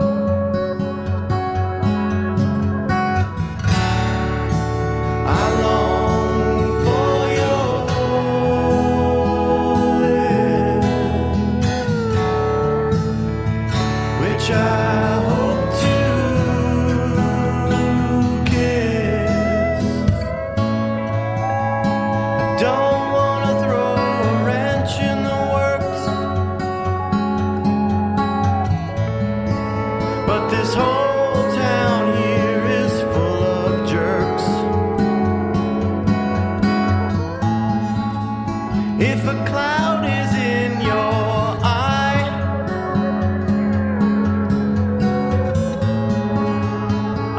I long for your lips, which I hope to kiss. I don't want to throw a wrench in the works, but this whole town here is full of jerks. If a cloud is